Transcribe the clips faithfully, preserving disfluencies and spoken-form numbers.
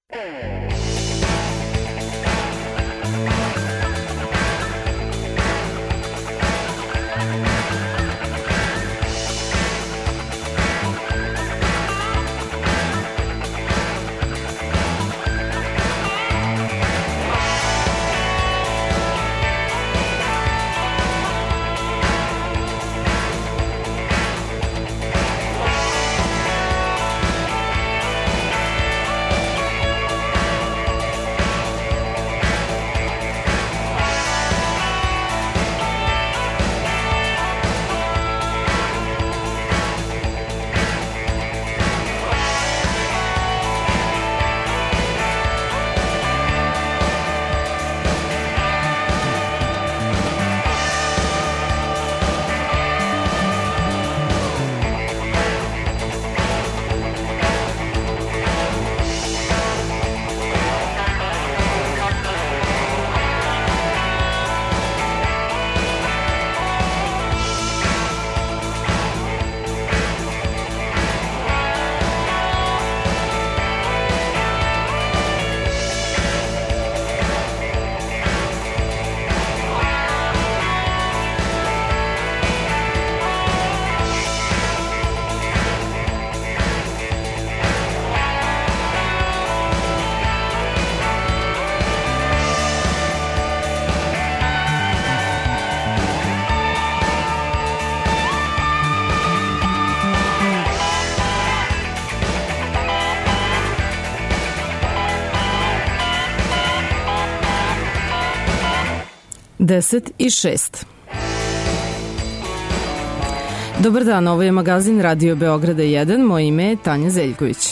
deset i šest. Dobar dan, ovo je magazin Radio Beograda jedan, moje ime je Tanja Zeljković.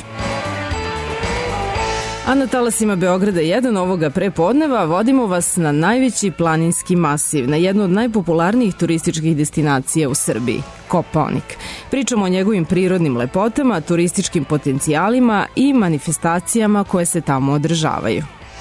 A na talasima Beograda jedan ovoga prepodneva vodimo vas na najveći planinski masiv, na jednu od najpopularnijih turističkih destinacija u Srbiji, Kopaonik. Pričamo o njegovim prirodnim lepotama, turističkim potencijalima i manifestacijama koje se tamo održavaju.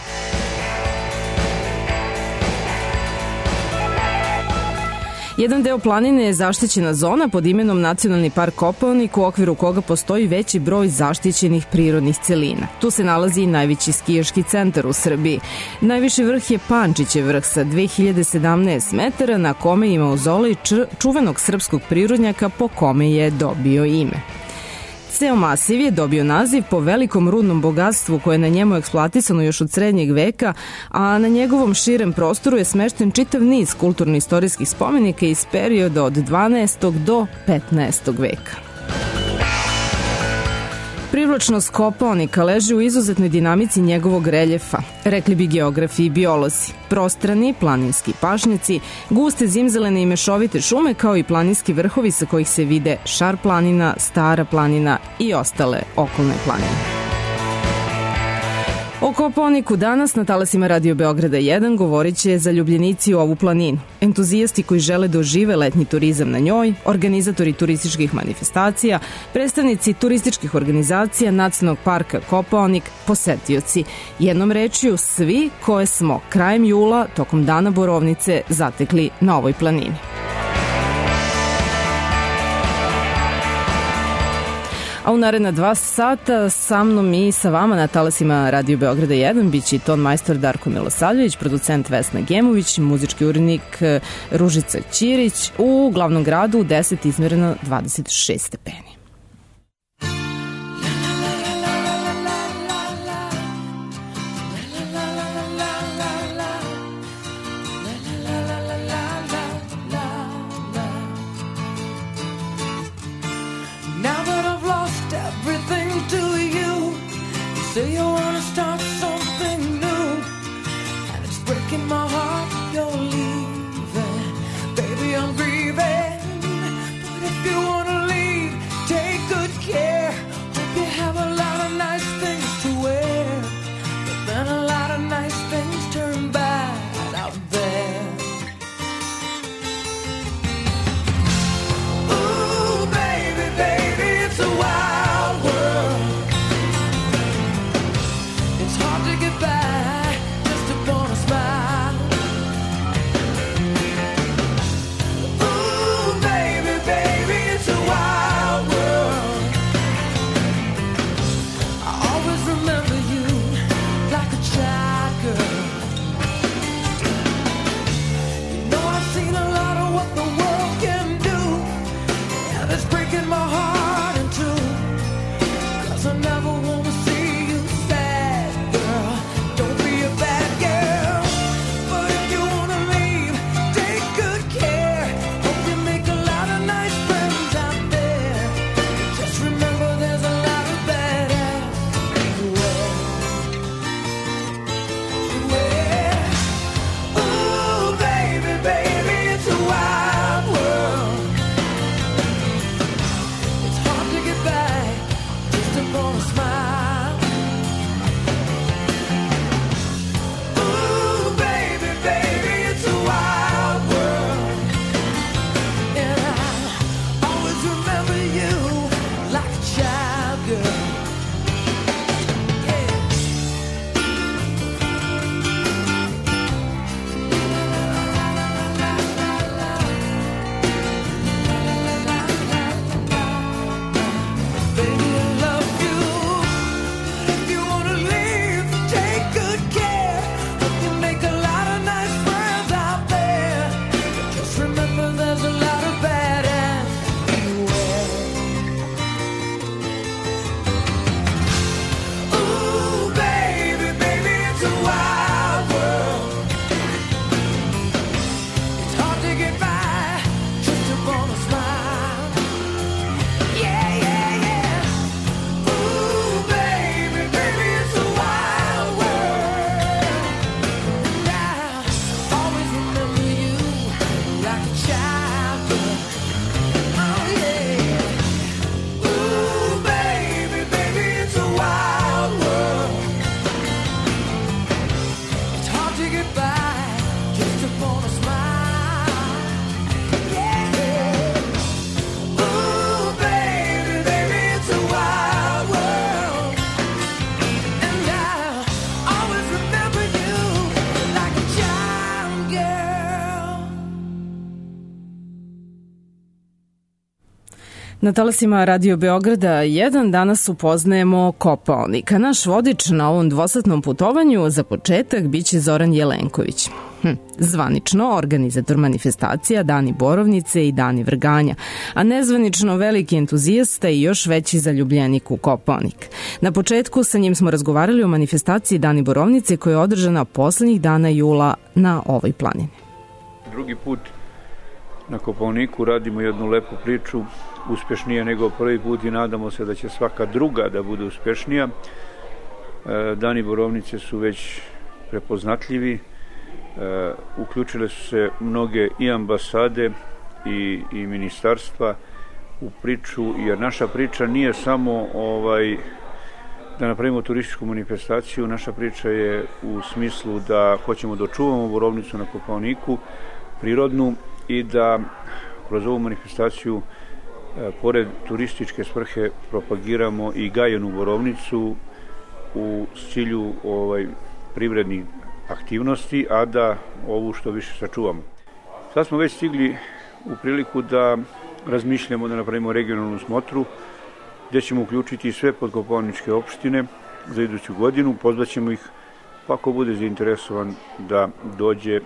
Jedan deo planine je zaštićena zona pod imenom Nacionalni park Kopaonik, u okviru koga postoji veći broj zaštićenih prirodnih celina. Tu se nalazi i najveći skijaški centar u Srbiji. Najviši vrh je Pančićev vrh sa dve hiljade sedamnaest metara, na kome ima mauzolej čuvenog srpskog prirodnjaka po kome je dobio ime. Ceo masiv je dobio naziv po velikom rudnom bogatstvu koje je na njemu eksploatisano još od srednjeg veka, a na njegovom širem prostoru je smešten čitav niz kulturno-istorijskih spomenika iz perioda od dvanaestog do petnaestog veka. Privlačnost Kopaonika leži u izuzetnoj dinamici njegovog reljefa, rekli bi geografi i biolozi. Prostrani, planinski pašnjaci, guste zimzelene i mešovite šume, kao i planinski vrhovi sa kojih se vide Šar planina, Stara planina i ostale okolne planine. O Kopaoniku danas na talasima Radio Beograda jedan govorit će zaljubljenici u ovu planinu, entuzijasti koji žele da ožive letnji turizam na njoj, organizatori turističkih manifestacija, predstavnici turističkih organizacija Nacionalnog parka Kopaonik, posetioci, jednom rečju svi koje smo krajem jula tokom Dana Borovnice zatekli na ovoj planini. A u naredna dva sata sa mnom i sa vama na talasima Radio Beograda jedan biće ton majstor Darko Milosavljević, producent Vesna Gemović, muzički urednik Ružica Ćirić. U glavnom gradu u deset izmereno dvadeset šest stepeni. Say you wanna start something new, and it's breaking my heart you're leaving. Baby, I'm grieving, but if you wanna leave, take good care. Hope you have a lot of nice things to wear, but then a lot of nice things turn bad out there. Ooh, baby, baby, it's a wild world. Hard to get by just upon a smile. Ooh, baby, baby, it's a wild world. I always remember you Na talasima Radio Beograda jedan danas upoznajemo Kopaonika. Naš vodič na ovom dvosatnom putovanju za početak biće Zoran Jelenković. Hm, zvanično organizator manifestacija Dani Borovnice i Dani Vrganja, a nezvanično veliki entuzijasta i još veći zaljubljenik u Kopaonik. Na početku sa njim smo razgovarali o manifestaciji Dani Borovnice koja je održana poslednjih dana jula na ovoj planini. Drugi put na Kopaoniku radimo jednu lepu priču, uspešnije nego prvi put i nadamo se da će svaka druga da bude uspešnija. Dani Borovnice su već prepoznatljivi, uključile su se mnoge i ambasade i, i ministarstva u priču, jer naša priča nije samo ovaj, da napravimo turističku manifestaciju, naša priča je u smislu da hoćemo da očuvamo borovnicu na Kopaoniku, prirodnu, i da kroz ovu manifestaciju pored turističke svrhe propagiramo i gajenu borovnicu u cilju ovaj, privrednih aktivnosti, a da ovu što više sačuvamo. Sad smo već stigli u priliku da razmišljamo da napravimo regionalnu smotru gdje ćemo uključiti sve podkopaoničke opštine za iduću godinu, pozvaćemo ih pa ako bude zainteresovan da dođe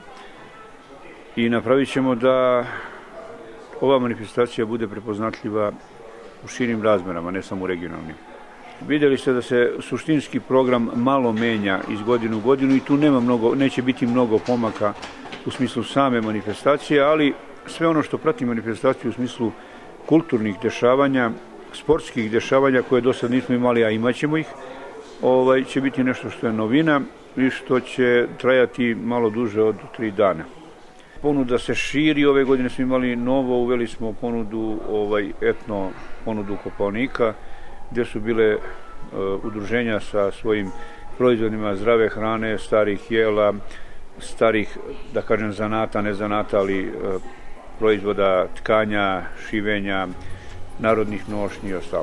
i napravit ćemo da ova manifestacija bude prepoznatljiva u širim razmerama, ne samo u regionalnim. Vidjeli ste da se suštinski program malo menja iz godine u godinu i tu nema mnogo, neće biti mnogo pomaka u smislu same manifestacije, ali sve ono što prati manifestaciju u smislu kulturnih dešavanja, sportskih dešavanja koje do sad nismo imali, a imat ćemo ih, ovaj, će biti nešto što je novina i što će trajati malo duže od tri dana. Ponuda se širi, ove godine smo imali novo, uveli smo ponudu, ovaj, etno ponudu Kopaonika, gdje su bile uh, udruženja sa svojim proizvodima zdrave hrane, starih jela, starih, da kažem, zanata, ne zanata, ali uh, proizvoda tkanja, šivenja, narodnih nošnji i ostalo.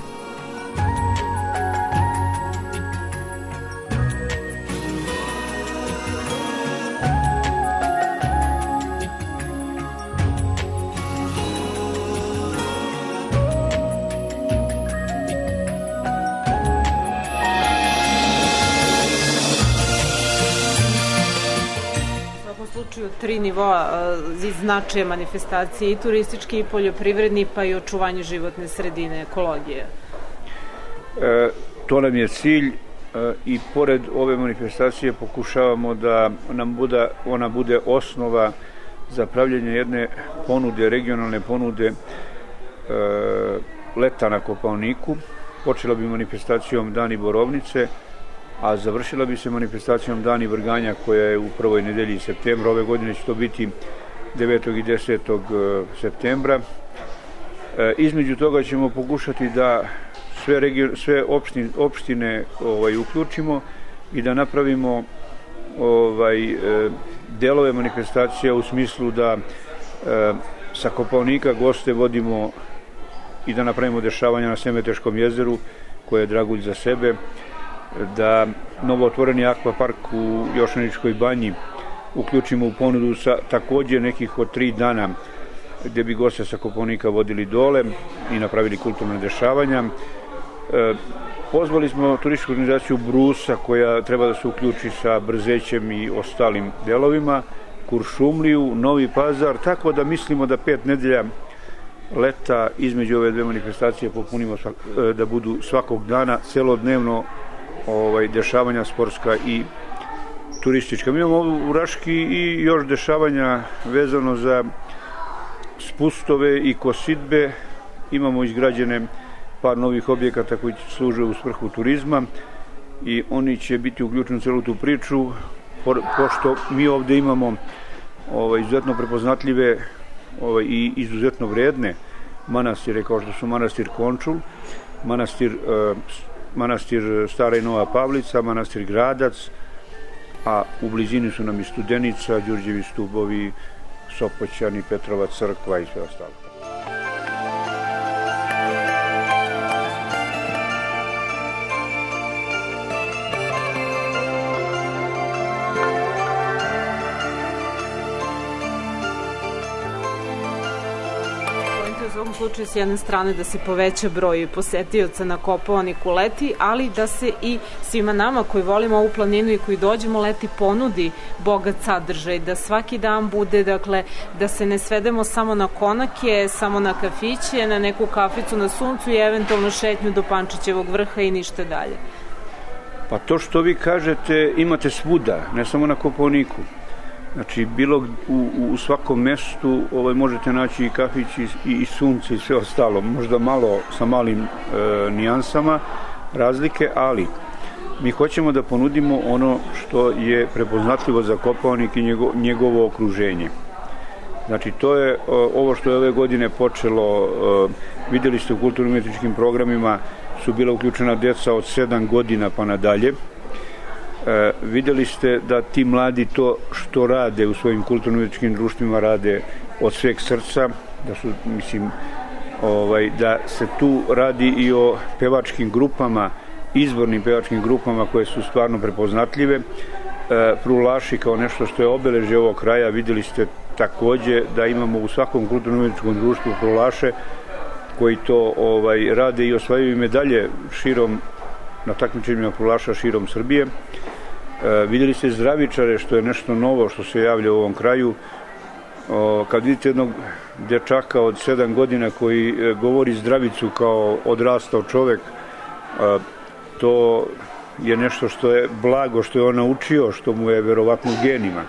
Tri nivoa iz značaja manifestacije, i turistički, i poljoprivredni, pa i očuvanje životne sredine, ekologije. E, to nam je cilj e, i pored ove manifestacije pokušavamo da nam bude, ona bude osnova za pravljenje jedne ponude, regionalne ponude e, leta na Kopaoniku. Počela bi manifestacijom Dani Borovnice, a završila bi se manifestacijom Dani Vrganja koja je u prvoj nedelji septembra. Ove godine će to biti devetog i desetog septembra. E, između toga ćemo pokušati da sve, regio, sve opštine, opštine ovaj, uključimo i da napravimo ovaj, e, delove manifestacije u smislu da e, sa Kopaonika goste vodimo i da napravimo dešavanja na Semeteškom jezeru koje je dragulj za sebe, da novootvoreni akvapark u Jošaničkoj banji uključimo u ponudu sa također nekih od tri dana gdje bi goste sa Kopaonika vodili dole i napravili kulturne dešavanja. E, pozvali smo turističku organizaciju Brusa koja treba da se uključi sa Brzećem i ostalim delovima, Kuršumliju, Novi Pazar, tako da mislimo da pet nedelja leta između ove dve manifestacije popunimo svak, da budu svakog dana celodnevno ovaj, dešavanja sportska i turistička. Mi imamo u Raški i još dešavanja vezano za spustove i kosidbe. Imamo izgrađene par novih objekata koji služe u svrhu turizma i oni će biti uključeni u celu tu priču, pošto mi ovde imamo ovaj, izuzetno prepoznatljive ovaj, i izuzetno vredne manastire kao što su manastir Končul, manastir uh, manastir Stara i Nova Pavlica, manastir Gradac, a u blizini su nam i Studenica, Đurđevi stubovi, Sopoćani, Petrova crkva i sve ostalo. ovom slučaju s jedne strane da se poveća broj posetioca na Kopaoniku leti, ali da se i svima nama koji volimo ovu planinu i koji dođemo leti ponudi bogat sadržaj, da svaki dan bude, dakle, da se ne svedemo samo na konake, samo na kafiće, na neku kaficu na suncu i eventualno šetnju do Pančićevog vrha i ništa dalje. Pa to što vi kažete imate svuda, ne samo na Kopaoniku. Znači, bilo u, u svakom mestu ovaj, možete naći i kafić i, i sunce i sve ostalo. Možda malo sa malim e, nijansama razlike, ali mi hoćemo da ponudimo ono što je prepoznatljivo za Kopaonik i njego, njegovo okruženje. Znači, to je o, ovo što je ove godine počelo, o, vidjeli ste u kulturno-umetničkim programima, su bila uključena deca od sedam godina pa nadalje. E, vidjeli ste da ti mladi to što rade u svojim kulturno-umetničkim društvima rade od sveg srca, da su, mislim, ovaj, da se tu radi i o pevačkim grupama, izvornim pevačkim grupama koje su stvarno prepoznatljive. E, Prulaši kao nešto što je obeležje ovog kraja, vidjeli ste takođe da imamo u svakom kulturno-umetničkom društvu prulaše koji to ovaj, rade i osvajaju medalje širom, na takmičenjima prulaša širom Srbije. E, vidjeli ste zdravičare, što je nešto novo što se javlja u ovom kraju. O, kad vidite jednog dečaka od sedam godina koji e, govori zdravicu kao odrastao čovek, e, to je nešto što je blago, što je on naučio, što mu je verovatno u genima.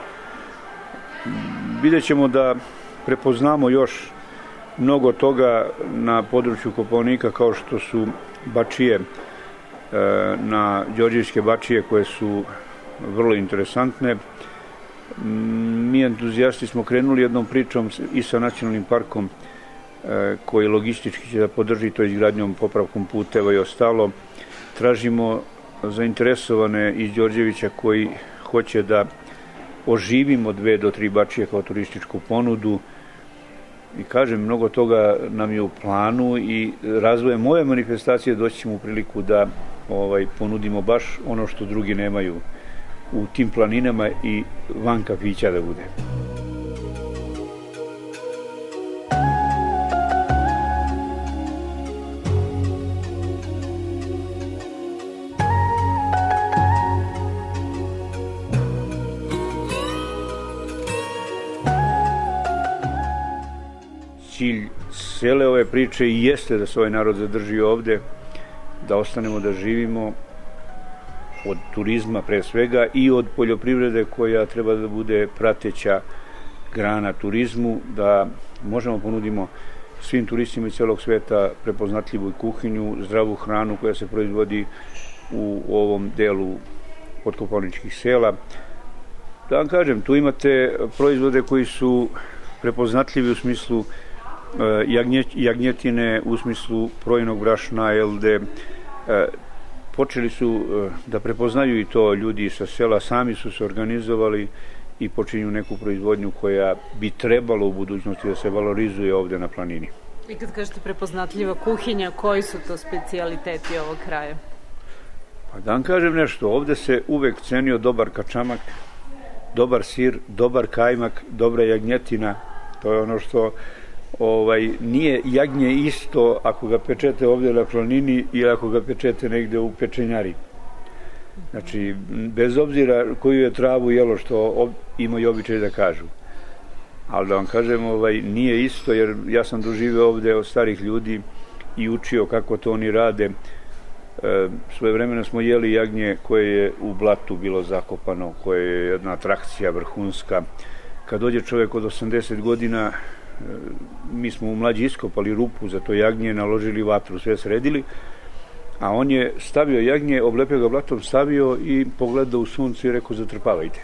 Vidjet ćemo da prepoznamo još mnogo toga na području Kopaonika, kao što su bačije, na Đorđevske bačije koje su vrlo interesantne. Mi entuzijasti smo krenuli jednom pričom i sa nacionalnim parkom koji logistički će da podrži to izgradnjom, popravkom puteva i ostalo. Tražimo zainteresovane iz Đorđevića koji hoće da oživimo dve do tri bačije kao turističku ponudu. I kažem, mnogo toga nam je u planu i razvojem moje manifestacije doći ćemo u priliku da ovaj, ponudimo baš ono što drugi nemaju u tim planinama i van kafića da bude. Cilj cele ove priče i jeste da se ovaj narod zadrži ovde, da ostanemo da živimo od turizma pre svega i od poljoprivrede koja treba da bude prateća grana turizmu, da možemo ponudimo svim turistima iz celog sveta prepoznatljivu kuhinju, zdravu hranu koja se proizvodi u ovom delu podkopaoničkih sela. Da vam kažem, tu imate proizvode koji su prepoznatljivi u smislu jagnjetine, u smislu projenog brašna, elde. Počeli su da prepoznaju i to ljudi sa sela, sami su se organizovali i počinju neku proizvodnju koja bi trebalo u budućnosti da se valorizuje ovde na planini. I kad kažete prepoznatljiva kuhinja, koji su to specijaliteti ovog kraja? Pa da vam kažem nešto, ovde se uvek cenio dobar kačamak, dobar sir, dobar kajmak, dobra jagnjetina. To je ono što ovaj, nije jagnje isto ako ga pečete ovde na planini ili ako ga pečete negde u pečenjari. Znači, bez obzira koju je travu jelo, što imaju običaj da kažu. Ali da vam kažem, ovaj, nije isto, jer ja sam doživeo ovde od starih ljudi i učio kako to oni rade. E, svoje vremena smo jeli jagnje koje je u blatu bilo zakopano, koje je jedna atrakcija vrhunska. Kad dođe čovjek od osamdeset godina, mi smo u mlađi iskopali rupu za to jagnje, naložili vatru, sve sredili, a on je stavio jagnje, oblepio ga blatom, stavio i pogledao u suncu i rekao zatrpavajte.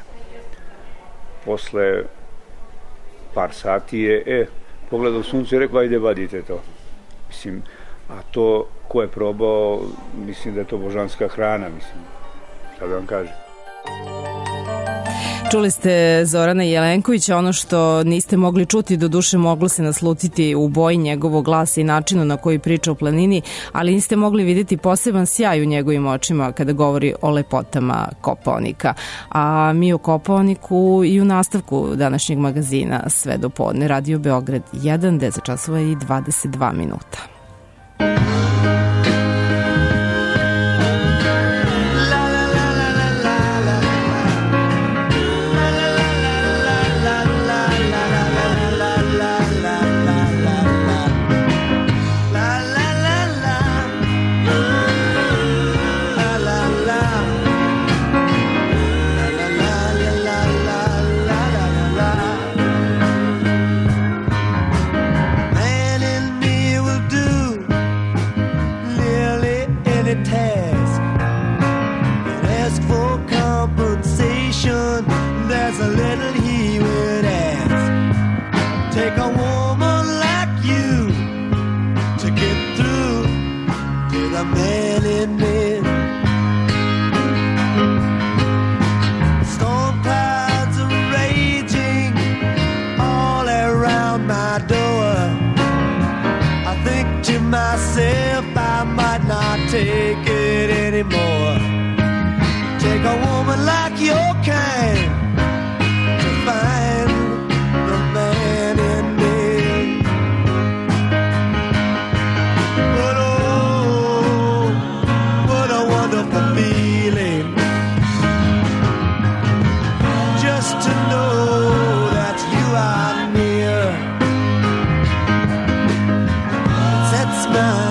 Posle par sati je, e, pogledao u suncu i rekao ajde vadite to. Mislim, a to ko je probao, mislim da je to božanska hrana, mislim, šta da vam kažem. Čuli ste Zorana Jelenkovića, ono što niste mogli čuti, do duše moglo se naslutiti u boji njegovog glasa i načinu na koji priča o planini, ali niste mogli vidjeti poseban sjaj u njegovim očima kada govori o lepotama Kopaonika. A mi o Kopaoniku i u nastavku današnjeg magazina sve do podne. Radio Beograd jedan, deset časova i dvadeset dva minuta. Take it anymore. Take a woman like your kind to find the man in me. But oh, what a wonderful feeling just to know that you are near. It sets my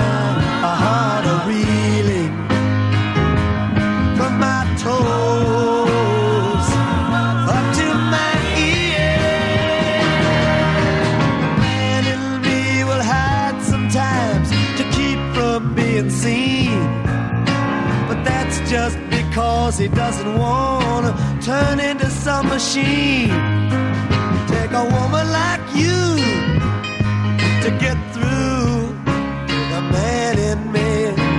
just because he doesn't want to turn into some machine. Take a woman like you to get through to the man in me.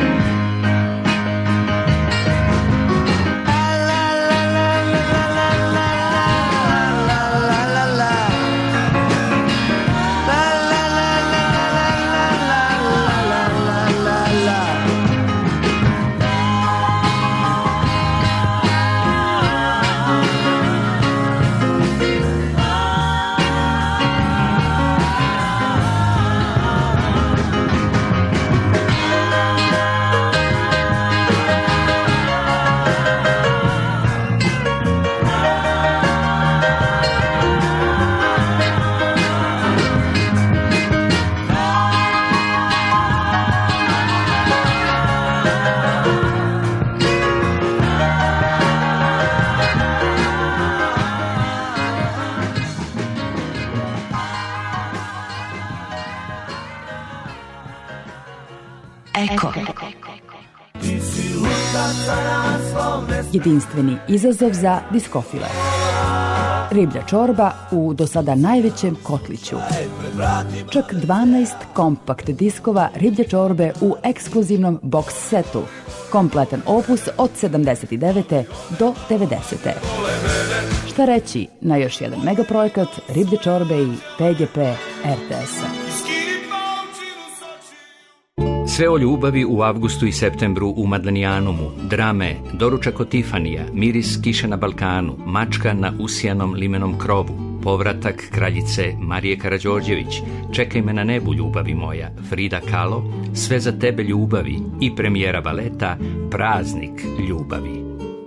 Eko. Jedinstveni izazov za diskofile. Riblja čorba u do sada najvećem kotliću. Čak dvanaest kompakt diskova riblje čorbe u ekskluzivnom box setu. Kompletan opus od sedamdeset devete do devedesete. Šta reći na još jedan megaprojekt riblje čorbe i P G P R T S-a. Sve o ljubavi u avgustu i septembru u Madlenijanumu, drame, doručak od Tifanija, miris kiše na Balkanu, mačka na usijanom limenom krovu, povratak kraljice Marije Karađorđević, čekaj me na nebu ljubavi moja, Frida Kahlo, sve za tebe ljubavi i premijera baleta Praznik ljubavi.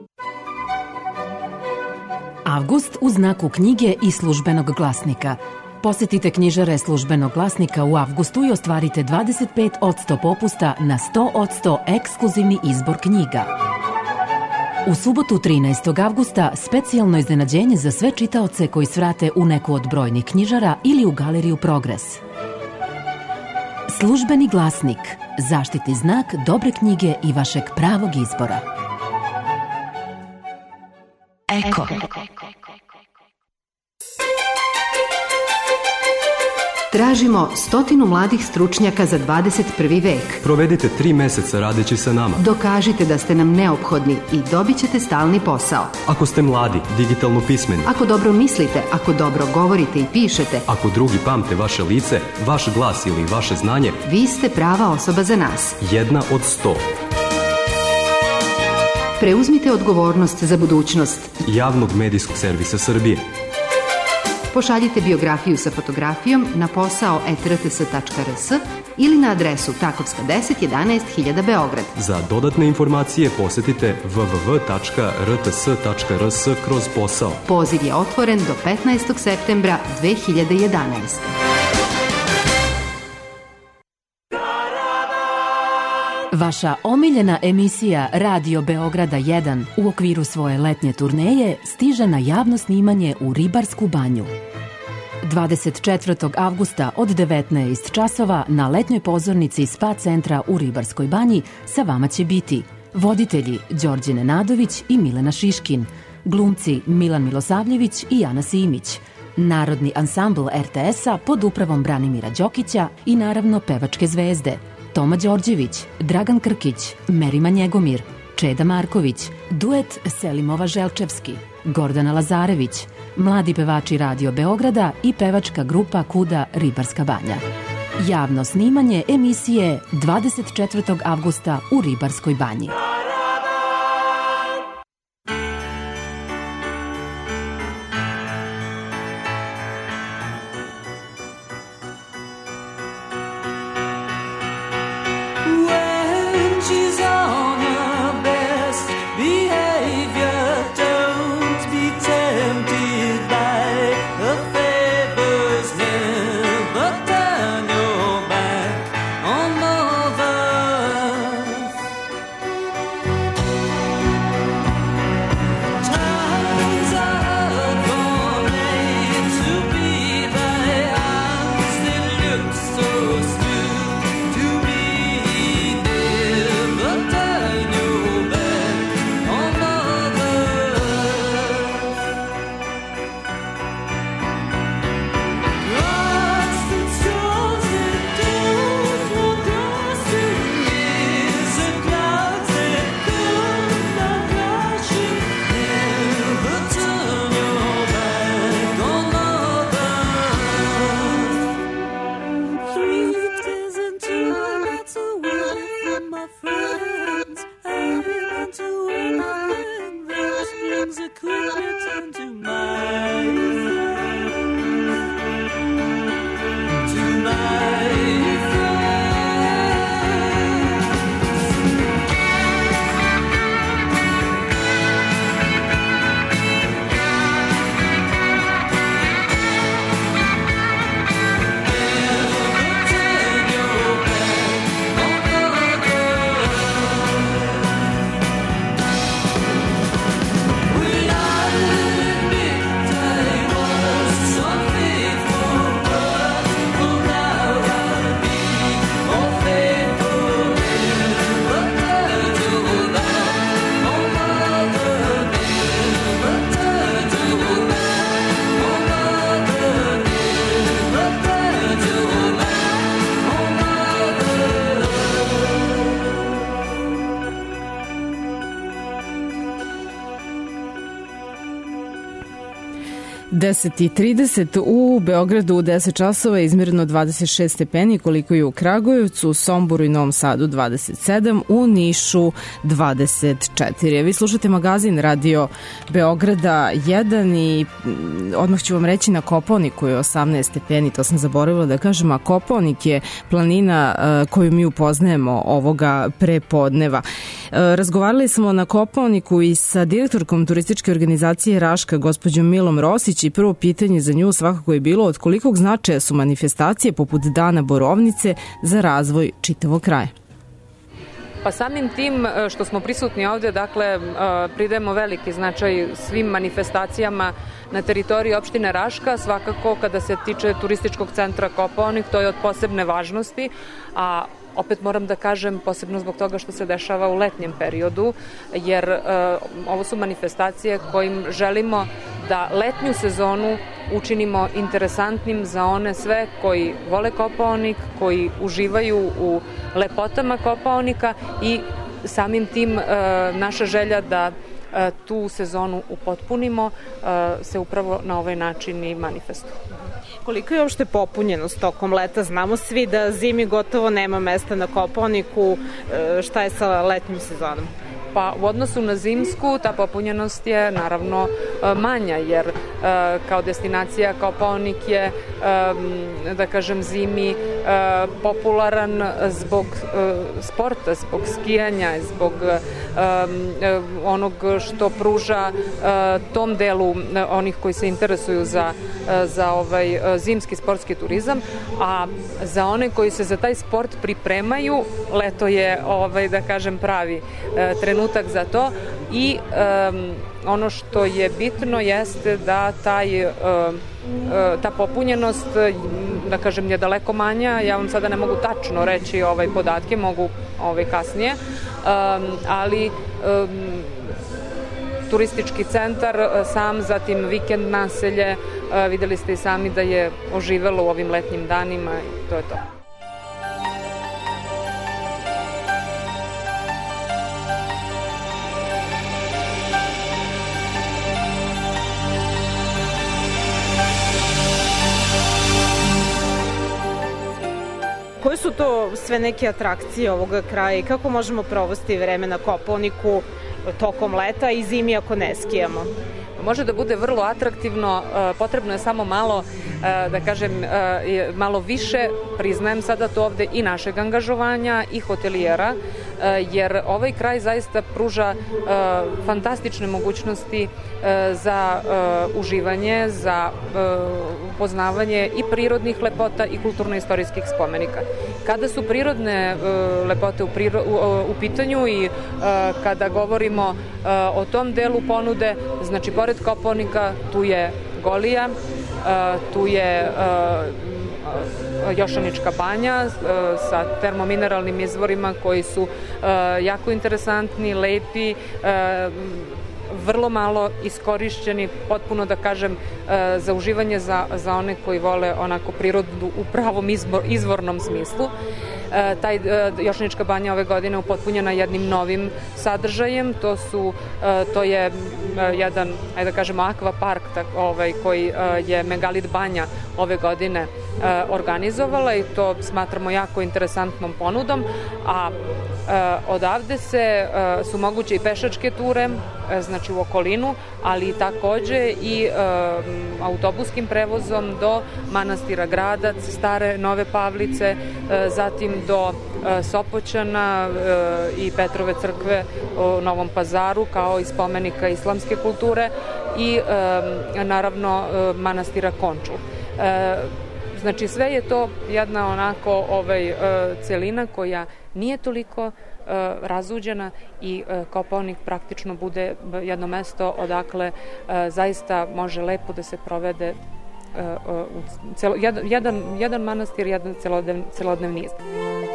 Avgust u znaku knjige i službenog glasnika. Posetite knjižare službenog glasnika u avgustu i ostvarite dvadeset pet posto popusta na sto posto ekskluzivni izbor knjiga. U subotu trinaestog avgusta specijalno iznenađenje za sve čitaoce koji svrate u neku od brojnih knjižara ili u galeriju Progres. Službeni glasnik, zaštitni znak dobre knjige i vašeg pravog izbora. Eko. Tražimo stotinu mladih stručnjaka za dvadeset prvi vek. Provedite tri meseca radeći sa nama. Dokažite da ste nam neophodni i dobit ćete stalni posao. Ako ste mladi, digitalno pismeni. Ako dobro mislite, ako dobro govorite i pišete. Ako drugi pamte vaše lice, vaš glas ili vaše znanje. Vi ste prava osoba za nas. Jedna od sto. Preuzmite odgovornost za budućnost Javnog medijskog servisa Srbije. Pošaljite biografiju sa fotografijom na posao et er te es tačka er es ili na adresu Takovska deset jedanaest hiljada Beograd. Za dodatne informacije posetite w w w tačka r t s tačka r s kroz posao. Poziv je otvoren do petnaestog septembra dve hiljade jedanaeste. Vaša omiljena emisija Radio Beograda jedan u okviru svoje letnje turneje stiže na javno snimanje u Ribarsku banju. dvadeset četvrtog avgusta od devetnaest časova na letnjoj pozornici Spa centra u Ribarskoj banji sa vama će biti voditelji Đorđe Nenadović i Milena Šiškin, glumci Milan Milosavljević i Ana Simić, Narodni ansambl er te es-a pod upravom Branimira Đokića i naravno pevačke zvezde Toma Đorđević, Dragan Krkić, Merima Njegomir, Čeda Marković, duet Selimova Želčevski, Gordana Lazarević, mladi pevači Radio Beograda i pevačka grupa Kuda Ribarska banja. Javno snimanje emisije dvadeset četvrtog avgusta u Ribarskoj banji. deset i trideset u Beogradu u deset časova je izmjereno dvadeset šest stepeni, koliko je u Kragujevcu, u Somboru i Novom Sadu dvadeset sedam, u Nišu dvadeset četiri. Vi slušate magazin Radio Beograda jedan i odmah ću vam reći na Kopaoniku je osamnaest stepeni, to sam zaboravila da kažem, a Kopaonik je planina koju mi upoznajemo ovoga prepodneva. Razgovarali smo na Kopaoniku i sa direktorkom turističke organizacije Raška, gospođom Milom Rosić, i prvo pitanje za nju svakako je bilo od kolikog značaja su manifestacije poput Dana Borovnice za razvoj čitavog kraja. Pa samim tim što smo prisutni ovde, dakle, pridajemo veliki značaj svim manifestacijama na teritoriji opštine Raška, svakako kada se tiče turističkog centra Kopaonik, to je od posebne važnosti, a opet moram da kažem posebno zbog toga što se dešava u letnjem periodu, jer uh, ovo su manifestacije kojim želimo da letnju sezonu učinimo interesantnim za one sve koji vole Kopaonik, koji uživaju u lepotama Kopaonika i samim tim naša želja da tu sezonu upotpunimo se upravo na ovaj način i manifestuje. Koliko je uopšte popunjenost tokom leta? Znamo svi da zimi gotovo nema mesta na Kopaoniku. Šta je sa letnjim sezonom? Pa u odnosu na zimsku ta popunjenost je naravno manja, jer kao destinacija Kopaonik je, da kažem, zimi popularan zbog sporta, zbog skijanja, zbog onog što pruža tom delu onih koji se interesuju za, za ovaj zimski sportski turizam, a za one koji se za taj sport pripremaju, leto je, ovaj, da kažem, pravi trenutak za to i um, ono što je bitno jeste da taj, uh, uh, ta popunjenost, da kažem, je daleko manja. Ja vam sada ne mogu tačno reći ovaj podatke, mogu ovaj kasnije, um, ali um, turistički centar sam, zatim vikend naselje, uh, videli ste i sami da je oživelo u ovim letnjim danima i to je to. Koje su to sve neke atrakcije ovoga kraja i kako možemo provesti vreme na Kopaoniku tokom leta i zimi ako ne skijamo? Može da bude vrlo atraktivno, potrebno je samo malo, da kažem, malo više, priznajem sada to ovde, i našeg angažovanja i hotelijera, jer ovaj kraj zaista pruža fantastične mogućnosti za uživanje, za upoznavanje i prirodnih lepota i kulturno-istorijskih spomenika. Kada su prirodne lepote u, priro, u, u pitanju i kada govorimo o tom delu ponude, znači pored Kopaonika tu je Golija, tu je Jošanička banja sa termomineralnim izvorima koji su jako interesantni, lepi, vrlo malo iskorišćeni, potpuno, da kažem, za uživanje za, za one koji vole onako prirodu u pravom izbor, izvornom smislu. Taj Jošanička banja ove godine upotpunjena jednim novim sadržajem, to su to je jedan, ajde da kažemo, akvapark ovaj, koji je Megalit banja ove godine organizovala i to smatramo jako interesantnom ponudom, a odavde se su moguće i pešačke ture, znači u okolinu, ali takođe i autobuskim prevozom do manastira Gradac, Stare Nove Pavlice, zatim do Sopoćana i Petrove crkve u Novom Pazaru kao i spomenika islamske kulture i naravno manastira Končul. Znači sve je to jedna onako ovaj, celina koja nije toliko razuđena i Kopaonik praktično bude jedno mesto odakle zaista može lepo da se provede celo, jedan, jedan manastir, jedan celodnevni, celodnevni izlet.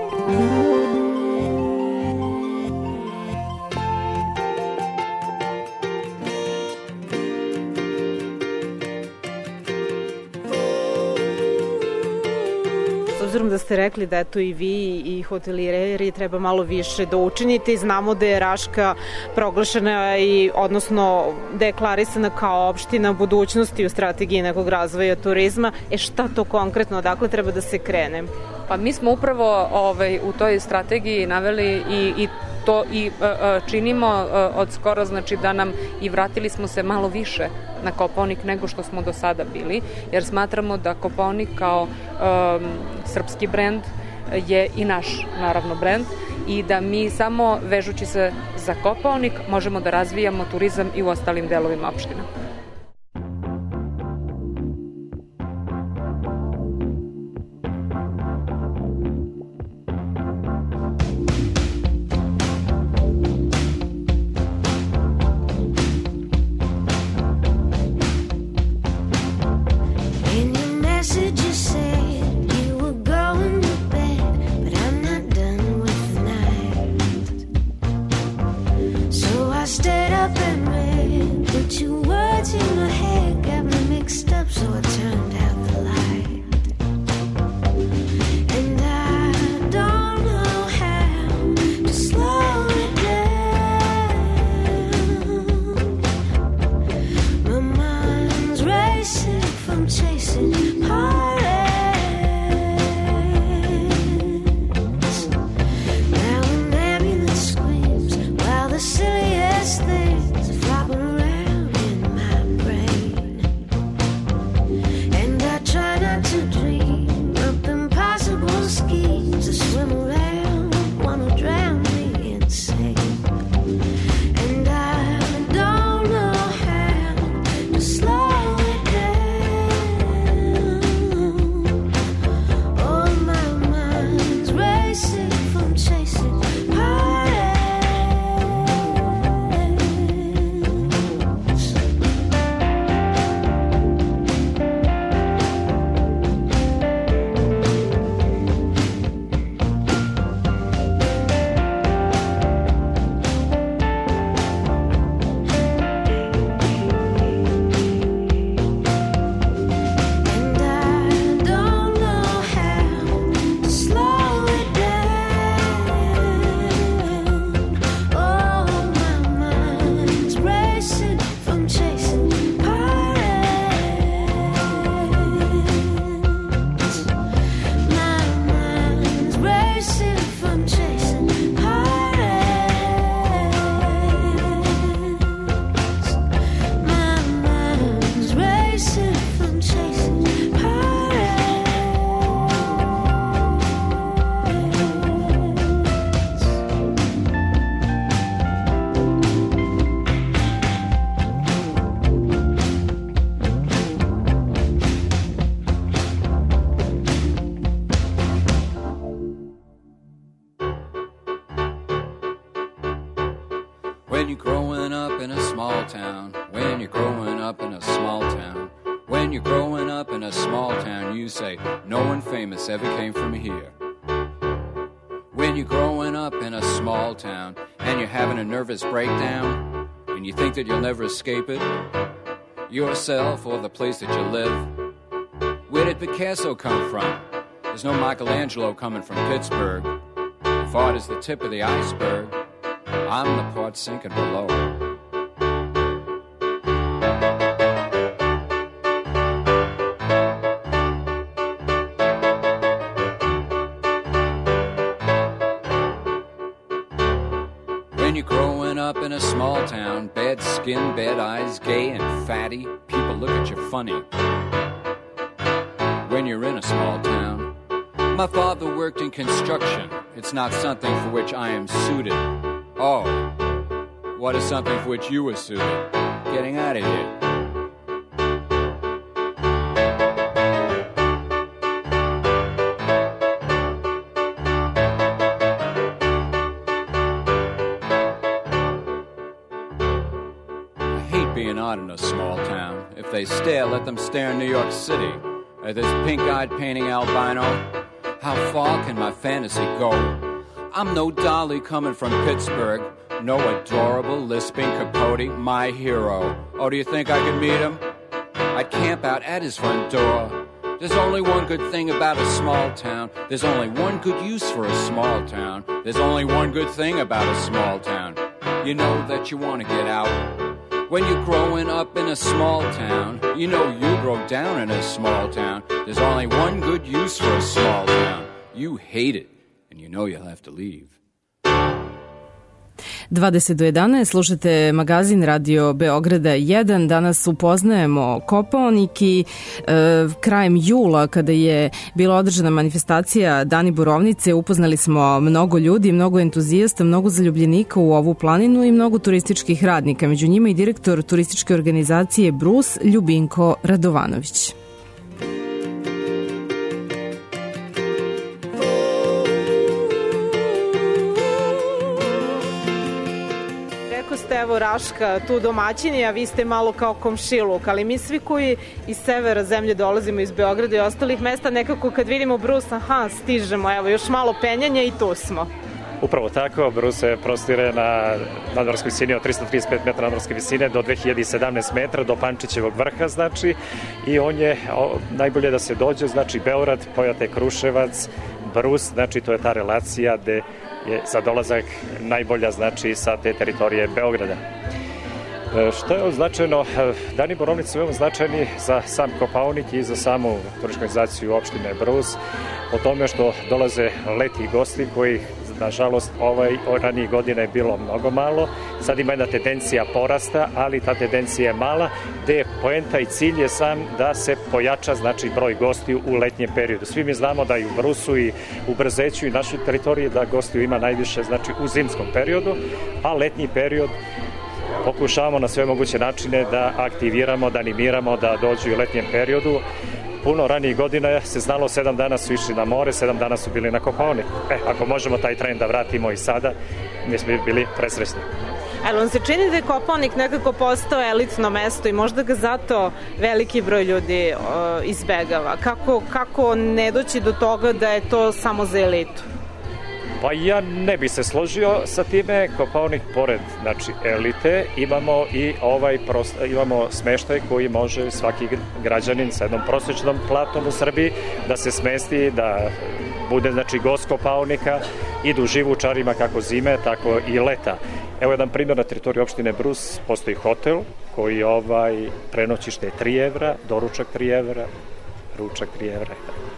Obzirom da ste rekli da eto i vi i hotelijeri treba malo više da učinite i znamo da je Raška proglašena i odnosno deklarisana kao opština budućnosti u strategiji nekog razvoja turizma. E šta to konkretno, odakle treba da se krene? Pa mi smo upravo ovaj, u toj strategiji naveli i, i to i e, činimo e, od skoro, znači da nam i vratili smo se malo više na Kopaonik nego što smo do sada bili, jer smatramo da Kopaonik kao e, srpski brend je i naš, naravno, brend i da mi samo vežući se za Kopaonik možemo da razvijamo turizam i u ostalim delovima opštine. Stayed up and read, but you were too racing from chasing parties. My mind's racing from chasing parties. My mind's racing from chasing When you're growing up in a small town, when you're growing up in a small town, when you're growing up in a small town, you say, no one famous ever came from here. When you're growing up in a small town, and you're having a nervous breakdown, and you think that you'll never escape it, yourself or the place that you live. Where did Picasso come from? There's no Michelangelo coming from Pittsburgh. If art is the tip of the iceberg, I'm the part sinking below. When you're growing up in a small town, bad skin, bad eyes, gay and fatty, people look at you funny. When you're in a small town, my father worked in construction. It's not something for which I am suited. Oh, what is something for which you were suited? Getting out of here. I hate being odd in a small town. If they stare, let them stare in New York City. Or this pink-eyed painting albino. How far can my fantasy go? I'm no Dolly coming from Pittsburgh, no adorable lisping Capote, my hero. Oh, do you think I could meet him? I'd camp out at his front door. There's only one good thing about a small town. There's only one good use for a small town. There's only one good thing about a small town. You know that you want to get out. When you're growing up in a small town, you know you grow down in a small town. There's only one good use for a small town. You hate it. And you know you'll have to leave. dvadeset do jedanaest, slušate magazin Radio Beograda jedan. Danas upoznajemo Kopaonik i e, krajem jula, kada je bila održana manifestacija Dani Borovnice, upoznali smo mnogo ljudi, mnogo entuzijasta, mnogo zaljubljenika u ovu planinu i mnogo turističkih radnika. Među njima i direktor turističke organizacije Brus, Ljubinko Radovanović. Evo Raška, tu domaćini, a vi ste malo kao komšiluk, ali mi svi koji iz severa zemlje dolazimo, iz Beograda i ostalih mesta, nekako kad vidimo Brus, aha, stižemo, evo još malo penjanja i tu smo. Upravo tako, Brus se prostire na nadmorskoj visini od trista trideset pet metara nadmorske visine do dve hiljade sedamnaest metra, do Pančićevog vrha, znači, i on je o, najbolje da se dođe, znači Beograd, Pojate, Kruševac, Brus, znači to je ta relacija gde je za dolazak najbolja, znači sa te teritorije Beograda. E, što je značajno, Dani Borovnice su veoma značajni za sam Kopaonik i za samu turističku organizaciju opštine Brus, po tome što dolaze leti gosti koji, nažalost, ovaj ranijih godina je bilo mnogo malo. Sad ima jedna tendencija porasta, ali ta tendencija je mala, gde je poenta i cilj je sam da se pojača, znači, broj gostiju u letnjem periodu. Svi mi znamo da i u Brusu i u Brzeću i našoj teritoriji da gostiju ima najviše, znači, u zimskom periodu, a letnji period pokušavamo na sve moguće načine da aktiviramo, da animiramo, da dođu u letnjem periodu. Puno ranijih godina se znalo, sedam dana su išli na more, sedam dana su bili na Kopaoniku. E, ako možemo taj trend da vratimo i sada, mi smo bili presrećni. Ali on se čini da je Kopaonik nekako postao elitno mesto i možda ga zato veliki broj ljudi o, izbegava. Kako, kako ne doći do toga da je to samo za elitu? Pa ja ne bi se složio sa time. Kopaonik, pored, znači, elite, imamo i ovaj prost, imamo smeštaj koji može svaki građanin sa jednom prosječnom platom u Srbiji da se smesti, da bude, znači, gost Kopaonika i da uživa u čarima kako zime, tako i leta. Evo jedan primjer na teritoriji opštine Brus, postoji hotel koji ovaj prenoćište je tri evra, doručak tri evra, ručak tri evra.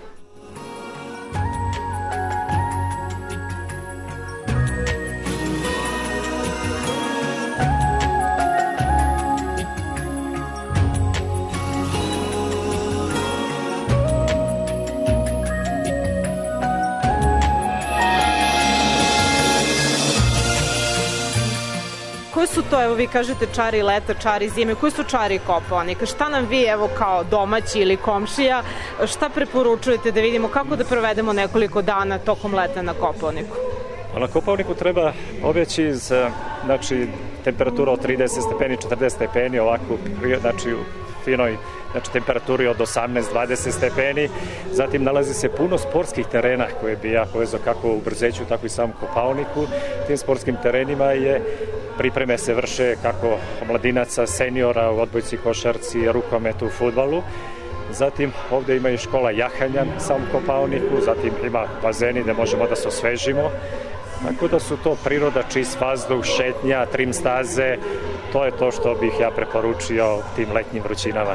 Koji su to, evo vi kažete čari leta, čari zime, koji su čari Kopaonika? Šta nam vi, evo kao domaći ili komšija, šta preporučujete da vidimo kako da provedemo nekoliko dana tokom leta na Kopaoniku? Na Kopaoniku treba objeći iz, znači, temperatura od trideset stepeni, četrdeset stepeni, ovako, znači, u finoj, znači, temperaturi od osamnaest dvadeset stepeni. Zatim nalazi se puno sportskih terena koje bi ja povezao kako u Brzeću, tako i samom Kopaoniku. Tim sportskim terenima je pripreme se vrše kako mladinaca, seniora u odbojci, košarci, rukometu, fudbalu. Zatim ovde ima i škola jahanja na samom Kopaoniku, zatim ima bazeni gde možemo da se osvežimo. Tako da su to priroda, čist vazduh, šetnja, trim staze, to je to što bih ja preporučio tim letnjim vrućinama.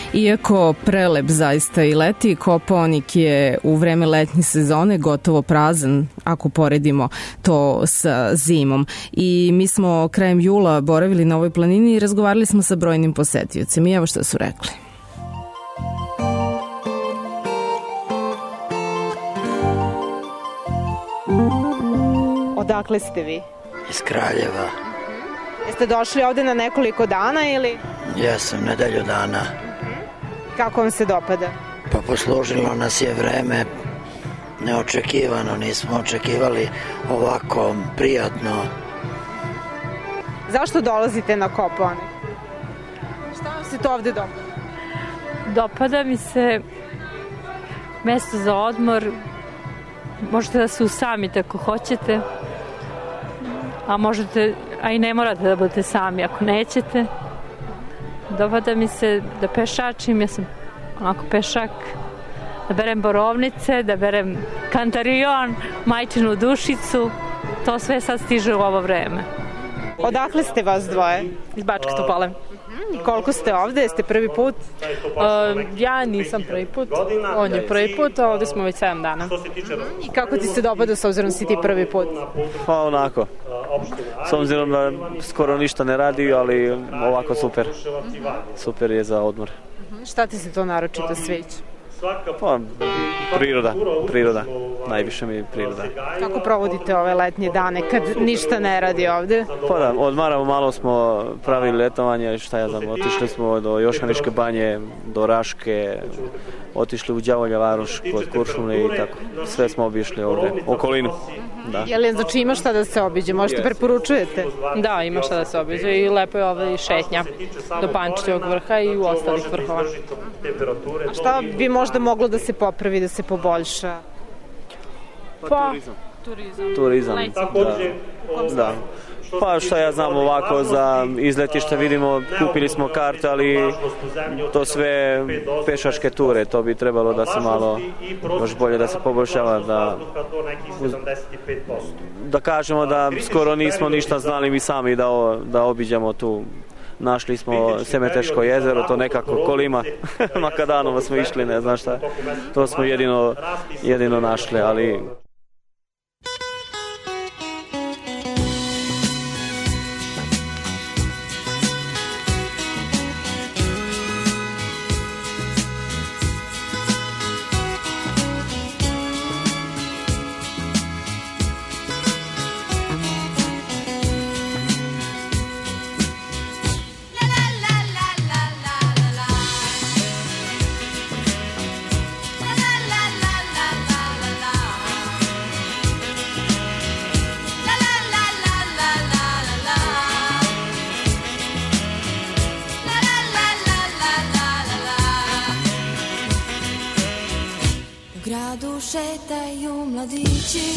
Iako prelep zaista i leti, Kopaonik je u vreme letnje sezone gotovo prazan ako poredimo to sa zimom. I mi smo krajem jula boravili na ovoj planini i razgovarali smo sa brojnim posetiocima i evo šta su rekli. Odakle ste vi? Iz Kraljeva. Jeste došli ovde na nekoliko dana ili? Ja sam nedelju dana. Kako vam se dopada? Pa poslužilo nas je vreme neočekivano, nismo očekivali ovako prijatno. Zašto dolazite na Kopaonik? Šta vam se to ovde dopada? Dopada mi se mesto za odmor. Možete da se usamite ako hoćete, a možete, a i ne morate da budete sami ako nećete. Dopada mi se da pešačim, ja sam onako pešak, da berem borovnice, da berem kantarion, majčinu dušicu, to sve sad stiže u ovo vreme. Odakle ste vas dvoje? Iz Bačke Topole. I koliko ste ovde? Jeste prvi put? Uh, ja nisam prvi put, on je prvi put, a ovde smo već sedam dana. I kako ti se dopada s obzirom si ti prvi put? Pa onako, s obzirom da skoro ništa ne radi, ali ovako super. Super je za odmor. Šta ti se to naročito sviđa? Pa, priroda, priroda, najviše mi je priroda. Kako provodite ove letnje dane kad ništa ne radi ovde? Pa da, odmaramo, malo smo pravili letovanje, šta ja znam, otišli smo do Jošaničke banje, do Raške, otišli u Đavolja Varoš kod Kuršumlje i tako. Sve smo obišli ovde, okolinu. Da. Je li, znači ima šta da se obiđe, možete preporučujete? Da, ima šta da se obiđe i lepo je ovde i šetnja do Pančićevog vrha i u ostalih vrhova. A šta bi možda moglo da se popravi, da se poboljša? Pa, turizam. Turizam, da. Da. Pa šta ja znam ovako za izletište vidimo, kupili smo karte, ali to sve pešačke ture, to bi trebalo da se malo još bolje da se poboljšava, da, da kažemo da skoro nismo ništa znali mi sami da, o, da obiđemo tu. Našli smo Semeteško jezero, to nekako kolima, Makadanovo smo išli, ne znam šta, to smo jedino, jedino našli, ali... Šetaju mladići,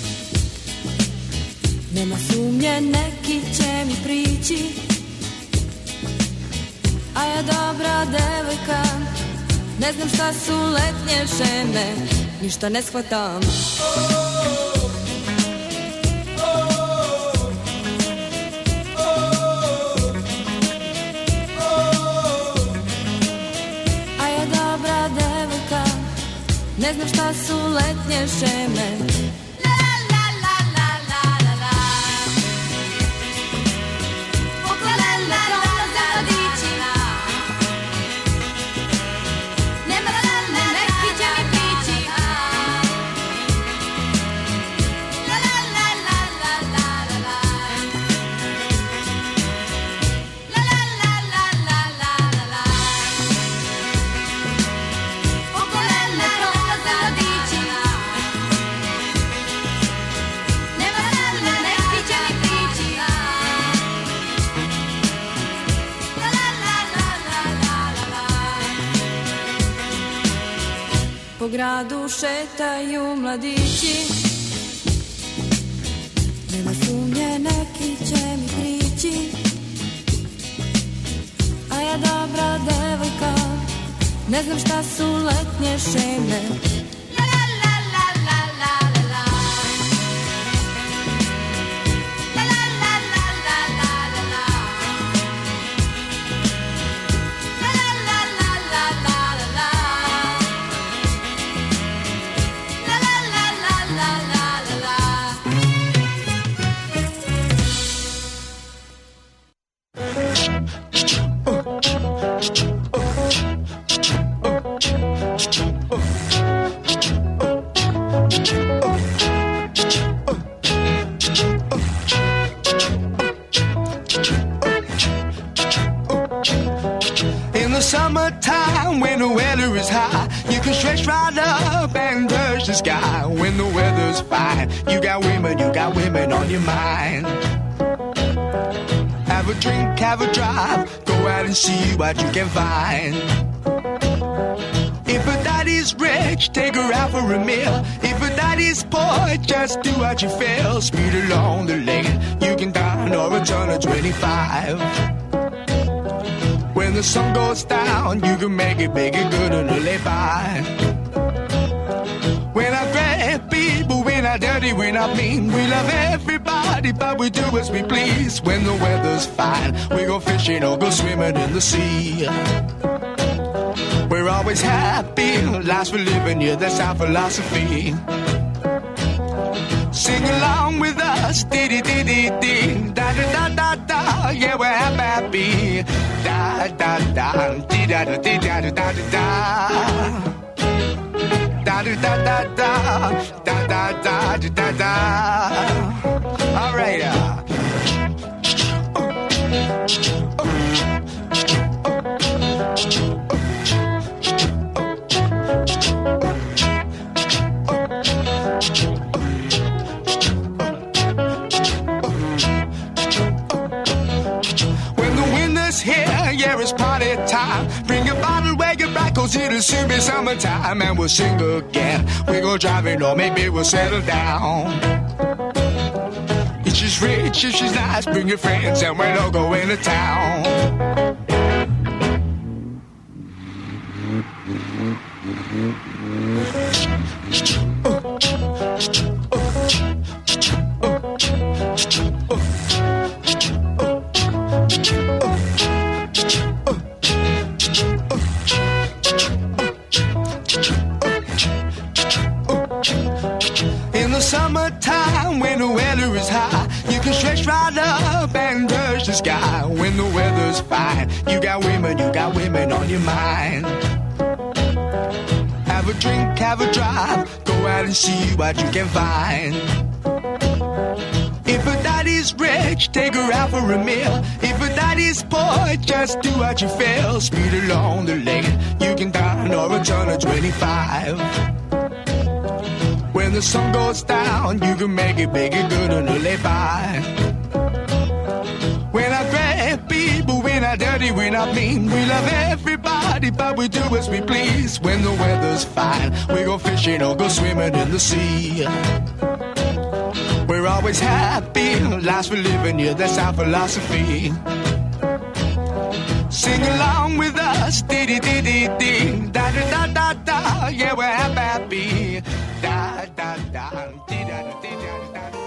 nema sumnje neki će mi prići, a ja dobra devojka, ne znam šta su letnje žene, ništa ne shvatam. A ja dobra devojka, ne znam šta su letnje šeme. La la la la la la la. Poklanele prolaze mladićima. Nema rane, neki će mi prići. La la la la la la la la. La la la la la la la la. Poklanele prolaze mladićima. Nema rane, neki će mi prići. La la la la la la la la. Po gradu šetaju mladići, nema sumnje neki će mi prići, a ja dobra devojka, ne znam šta su letnje šeme. La la la la la la la la. La la la la la la la la. La la la la la summertime when the weather is high, you can stretch right up and touch the sky. When the weather's fine, you got women, you got women on your mind. Have a drink, have a drive, go out and see what you can find. If a daddy's rich, take her out for a meal. If a daddy's poor, just do what you feel. Speed along the lane, you can dine or a ton of twenty-five. When the sun goes down, you can make it big and good and lay by. We're not great people, we're not dirty, we're not mean. We love everybody, but we do as we please. When the weather's fine, we go fishing or go swimming in the sea. We're always happy, lives we're living, yeah, that's our philosophy. Sing along with us, dee-dee-dee-dee-dee, da-da-da-da-da, yeah, we're happy, da-da-da, dee-da-da-dee-da-da-da-da. Da da da da da da da da da da. All right. Uh. When the winter's here, yeah, it's party time. Bring a bottle where your back goes, it'll soon be summertime, and we'll sing again. We go driving, or maybe we'll settle down. If she's rich, if she's nice, bring your friends, and we'll all go into town. Summertime when the weather is high, you can stretch right up and touch the sky. When the weather's fine, you got women, you got women on your mind. Have a drink, have a drive, go out and see what you can find. If a daddy's rich, take her out for a meal. If a daddy's poor, just do what you feel. Speed along the lane, you can dine or a ton of twenty-five. When the sun goes down, you can make it big and good and lay by. We're not great people, we're not dirty, we're not mean. We love everybody, but we do as we please. When the weather's fine, we go fishing or go swimming in the sea. We're always happy, lives we're living, yeah, that's our philosophy. Sing along with us, dee-dee-dee-dee-dee, da-da-da-da-da, yeah, we're happy. Da da da dee da da dee da da da.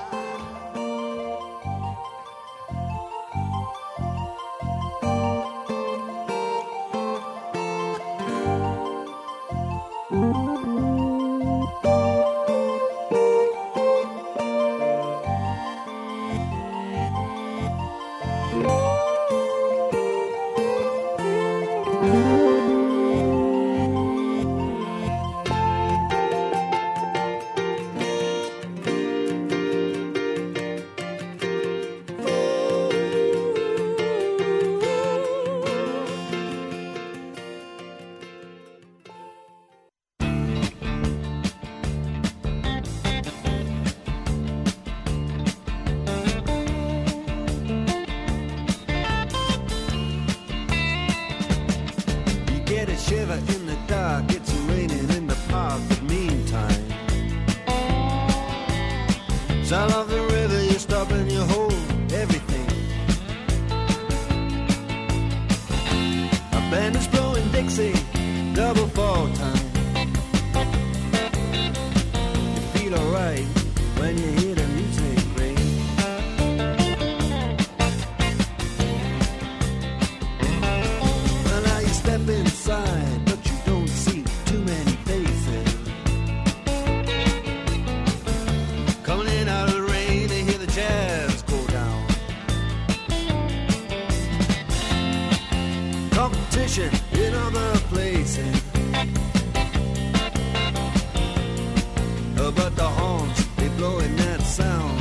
Shiver in the dark, it's raining in the park, but meantime, sound of the river, you stop and you hold everything. A band is blowing Dixie, double fall time. You feel alright when you hear the music ring. Well, now you step inside, but you don't see too many faces. Coming in out of the rain, they hear the jazz go down. Competition in other places, uh, but the horns, they blowing that sound.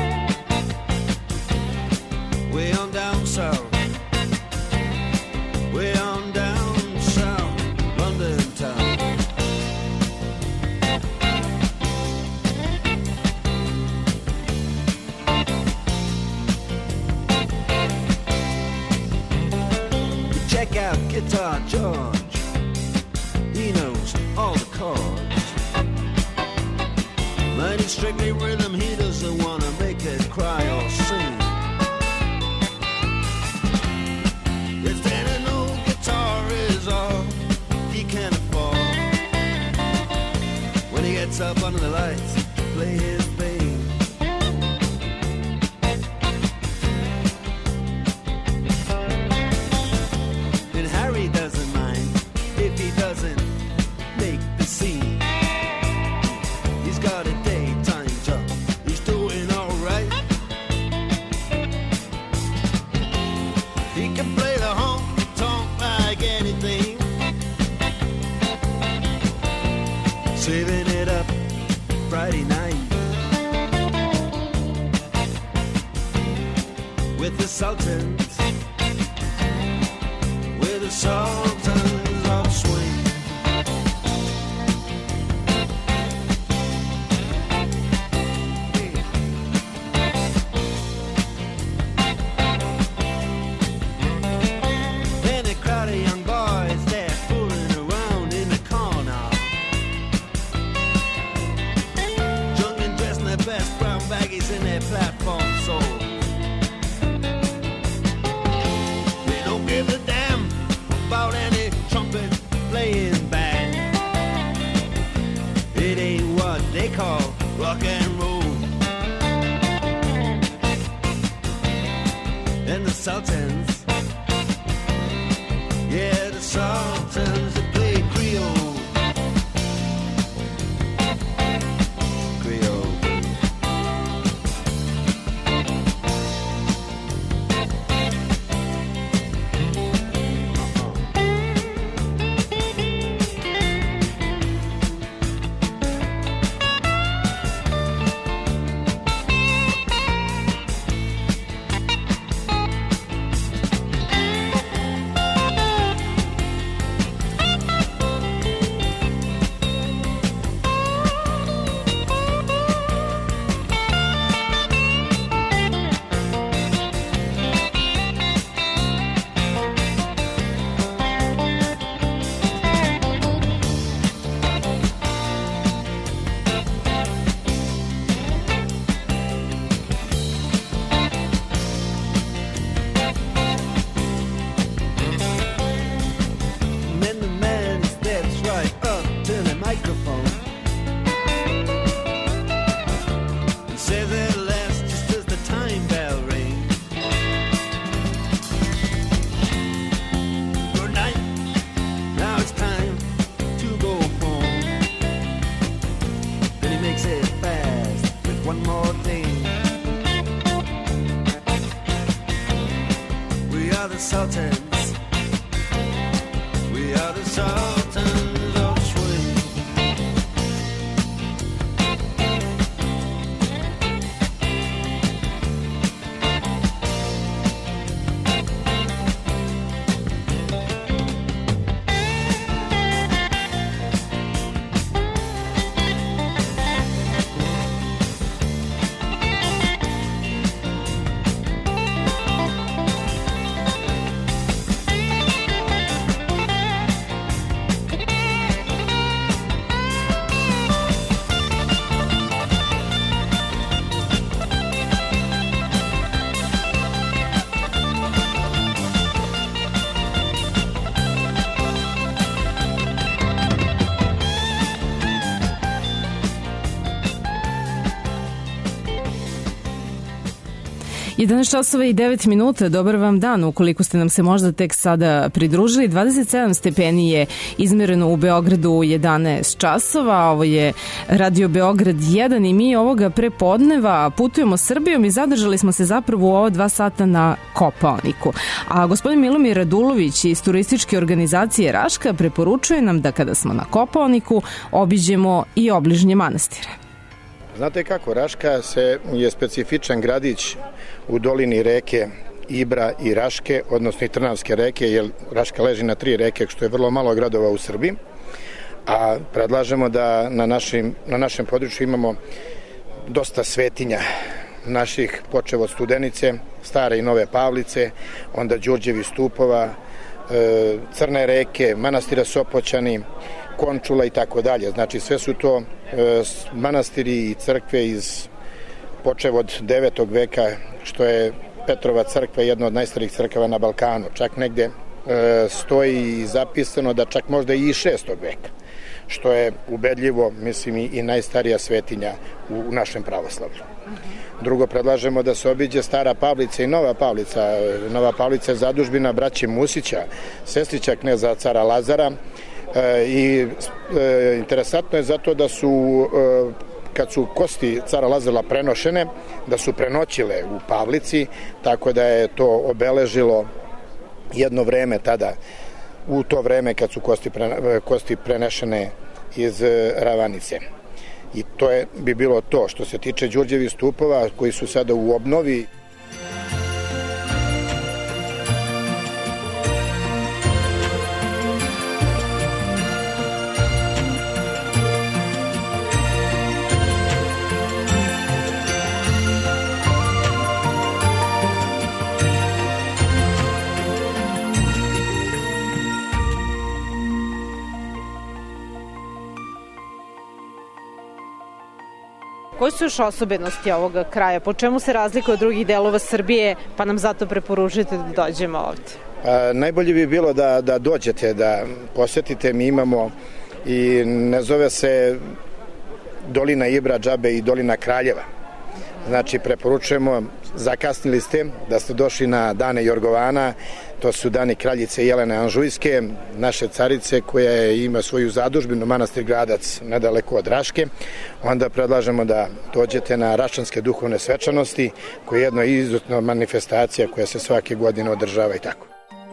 Way on down south, about Guitar George. He knows all the chords. Mighty strictly rhythm, he doesn't wanna make it cry or sing. If then an old guitar is all he can afford, when he gets up under the lights to play his thing. And Harry doesn't mind if he doesn't make the scene. He's got a daytime job, he's doing alright. He can play the honky-tonk like anything, saving it up Friday night with the Sultans, with the Sultans of Swing. Then a crowd of young boys, they're fooling around in the corner, drunk and dressed in their best brown baggies in their platform soles. They don't give a damn about any trumpet playing band. It ain't what they call rock and roll. And the Sultans, yeah, the Sultans, they play Creole. Creole. Then the man steps right up to the microphone and says at last, just as the time bell rings, good night, now it's time to go home. Then he makes it fast with one more thing. We are the Sultans, we are the Sultans of Swing. jedanaest časova i devet minuta, dobar vam dan, ukoliko ste nam se možda tek sada pridružili. dvadeset sedam stepeni je izmereno u Beogradu u jedanaest časova, ovo je Radio Beograd jedan i mi ovoga prepodneva putujemo Srbijom i zadržali smo se zapravo u ova dva sata na Kopaoniku. A gospodin Milomir Radulović iz turističke organizacije Raška preporučuje nam da kada smo na Kopaoniku obiđemo i obližnje manastire. Znate kako, Raška se je specifičan gradić u dolini reke Ibra i Raške, odnosno i Trnavske reke, jer Raška leži na tri reke, što je vrlo malo gradova u Srbiji. A predlažemo da na, našim, na našem području imamo dosta svetinja naših, počev od Studenice, Stare i Nove Pavlice, onda Đurđevi stupova, Crne reke, manastira Sopoćani, Končula i tako dalje. Znači sve su to manastiri i crkve iz počev od devetog veka, što je Petrova crkva jedna od najstarijih crkava na Balkanu. Čak negde stoji zapisano da čak možda i iz šestog veka, što je ubedljivo, mislim, i najstarija svetinja u našem pravoslavlju. Drugo, predlažemo da se obiđe Stara Pavlica i Nova Pavlica. Nova Pavlica je zadužbina braće Musića, sestrića kneza cara Lazara, i interesantno je zato da su, kad su kosti cara Lazara prenošene, da su prenoćile u Pavlici, tako da je to obeležilo jedno vreme tada, u to vreme kad su kosti, pre, kosti prenešene iz Ravanice. I to je, bi bilo to. Što se tiče Đurđevih stupova koji su sada u obnovi, koje su još osobenosti ovoga kraja? Po čemu se razlikuje od drugih delova Srbije, pa nam zato preporučite da dođemo ovde? A, najbolje bi bilo da, da dođete, da posetite. Mi imamo i ne zove se Dolina Ibra, džabe i Dolina Kraljeva. Znači, preporučujemo, zakasnili ste da ste došli na dane Jorgovana, to su dani kraljice Jelene Anžujske, naše carice koja ima svoju zadužbinu, manastir Gradac, nedaleko od Raške. Onda predlažemo da dođete na Rašanske duhovne svečanosti, koja je jedna izuzetna manifestacija koja se svake godine održava i tako.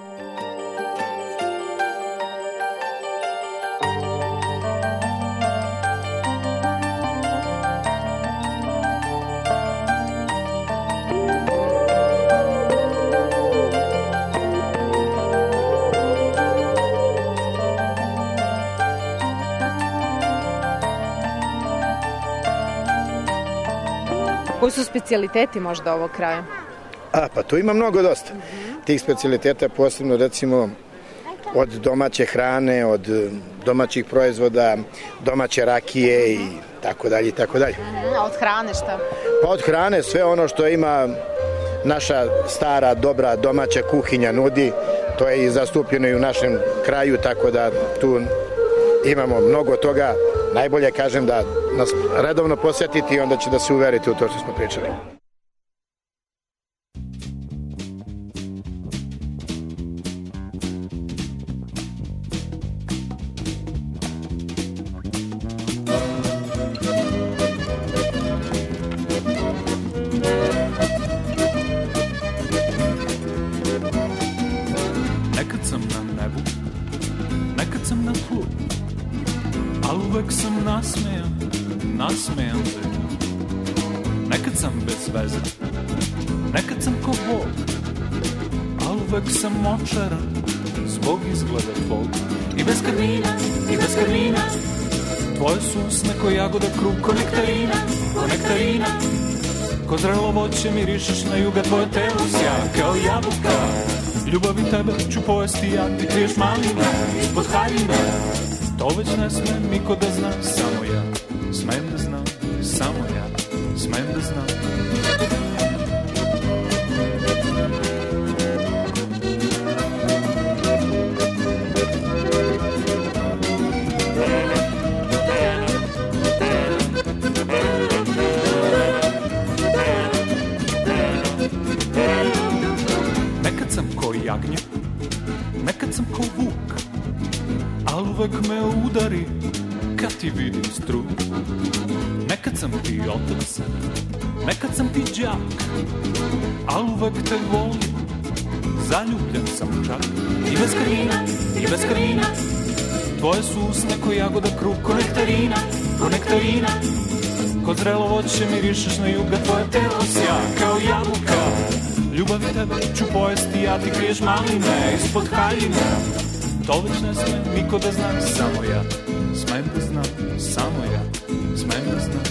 Koji su specijaliteti možda ovog kraja? A, pa tu ima mnogo dosta. Mm-hmm. Tih specijaliteta, posebno recimo od domaće hrane, od domaćih proizvoda, domaće rakije i tako dalje i tako dalje. Mm, od hrane šta? Pa od hrane sve ono što ima naša stara, dobra domaća kuhinja nudi, to je i zastupljeno i u našem kraju, tako da tu imamo mnogo toga. Najbolje kažem da nas redovno posjetiti i onda će da se uverite u to što smo pričali. Nekad sam na nebu, nekad sam na tlu, ali uvek sam nasmejan, nasmejan za nju. Nekad sam bez veze, nekad sam ko Bog, ali uvek sam očaran zbog izgleda tvog. I bez karmina, i bez karmina, tvoje su usne ko jagoda krug, ko nektarina, ko nektarina. Ko zrelo voće mirišeš na juga, tvoje telo sja kao jabuka. Ljubavi tebe ću pojesti, ja ti kriješ malina ispod haljina. To već ne smem niko da zna, samo ja smem da znam, samo ja smem da znam. Nekad sam ko jagnje, nekad sam ko vuk, al uvek me udari kad ti vidim struk. Nekad sam ti otac, nekad sam ti đak, al uvek te volim, zaljubljen sam čak. I bez karmina, i bez karmina, tvoje su usne ko jagoda krug, ko nektarina, ko nektarina. Ko zrelo voće mirišeš na juga, tvoje telo sja kao jabuka. Ljubavi tebe ću pojesti, ja ti kriješ maline ispod haljine. To već ne sme niko da zna, samo ja smem da znam, samo ja smem da znam.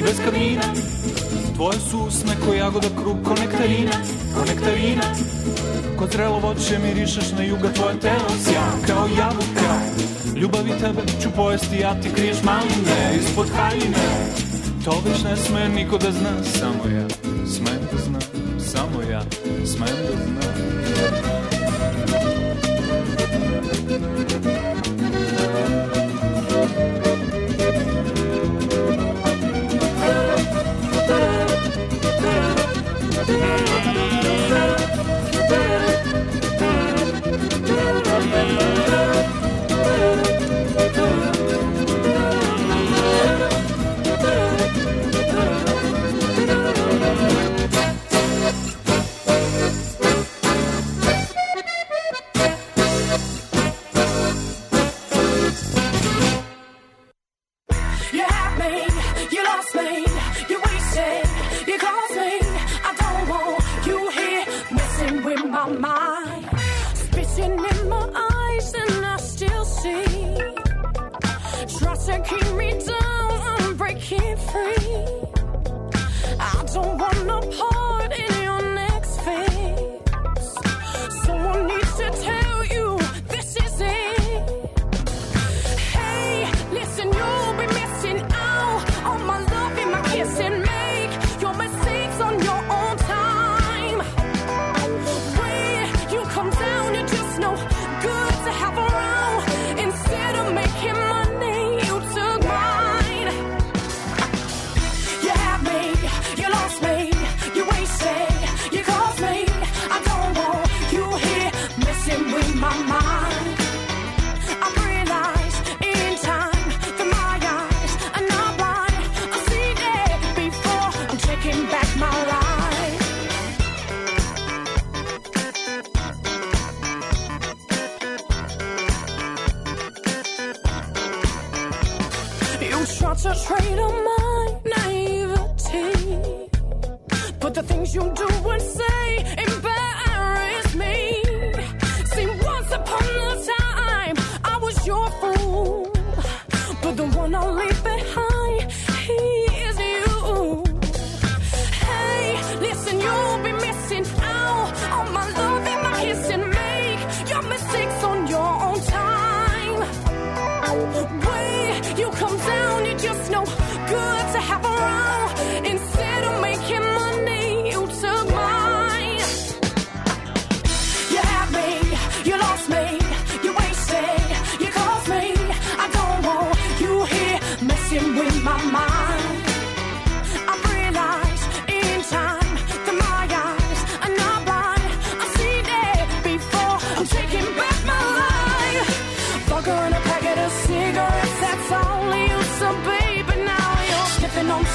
bez kavina. Tvoje su usne ko jagoda krug, ko nektarina, ko nektarina. Ko zrelo voće mirišeš na juga, tvoje telo sja kao jabuka. Ljubavi tebe ću pojesti, ja ti kriješ maline ispod haljine. To već ne sme niko da zna, samo ja smem da znam, samo ja smem da znam. On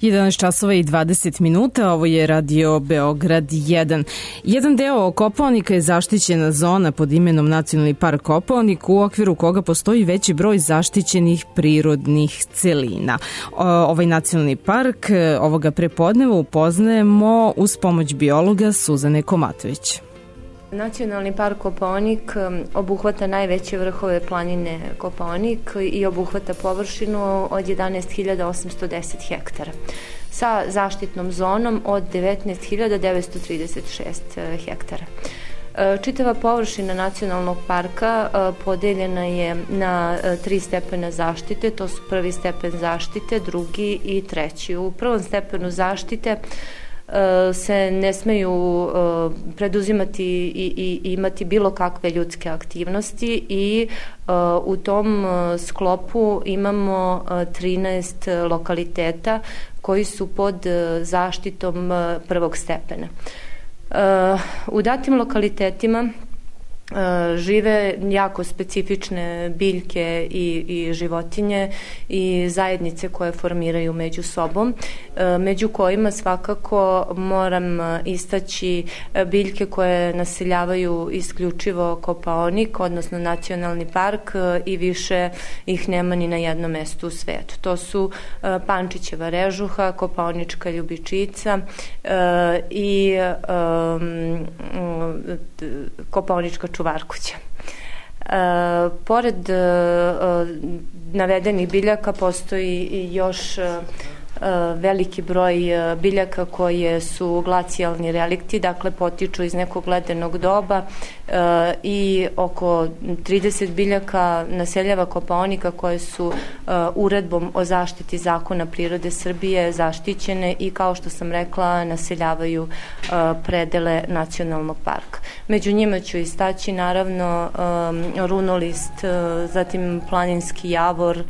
jedanaest časova i dvadeset minuta, ovo je Radio Beograd jedan. Jedan deo Kopaonika je zaštićena zona pod imenom Nacionalni park Kopaonik, u okviru koga postoji veći broj zaštićenih prirodnih celina. Ovaj nacionalni park ovoga prepodneva upoznajemo uz pomoć biologa Suzane Komatović. Nacionalni park Kopaonik obuhvata najveće vrhove planine Kopaonik i obuhvata površinu od jedanaest hiljada osamsto deset hektara sa zaštitnom zonom od devetnaest hiljada devetsto trideset šest hektara. Čitava površina nacionalnog parka podeljena je na tri stepena zaštite, to su prvi stepen zaštite, drugi i treći. U prvom stepenu zaštite se ne smeju preduzimati i, i imati bilo kakve ljudske aktivnosti i u tom sklopu imamo trinaest lokaliteta koji su pod zaštitom prvog stepena. U datim lokalitetima žive jako specifične biljke i, i životinje i zajednice koje formiraju među sobom, među kojima svakako moram istaći biljke koje naseljavaju isključivo Kopaonik, odnosno nacionalni park, i više ih nema ni na jednom mestu u svetu. To su pančićeva režuha, kopaonička ljubičica i kopaonička čuvarkuća. E, pored e, navedenih biljaka postoji još e, veliki broj biljaka koje su glacijalni relikti, dakle potiču iz nekog ledenog doba e, i oko trideset biljaka naseljava Kopaonika koje su e, uredbom o zaštiti zakona prirode Srbije zaštićene i, kao što sam rekla, naseljavaju e, predele nacionalnog parka. Među njima ću istaći naravno e, runolist, e, zatim planinski javor.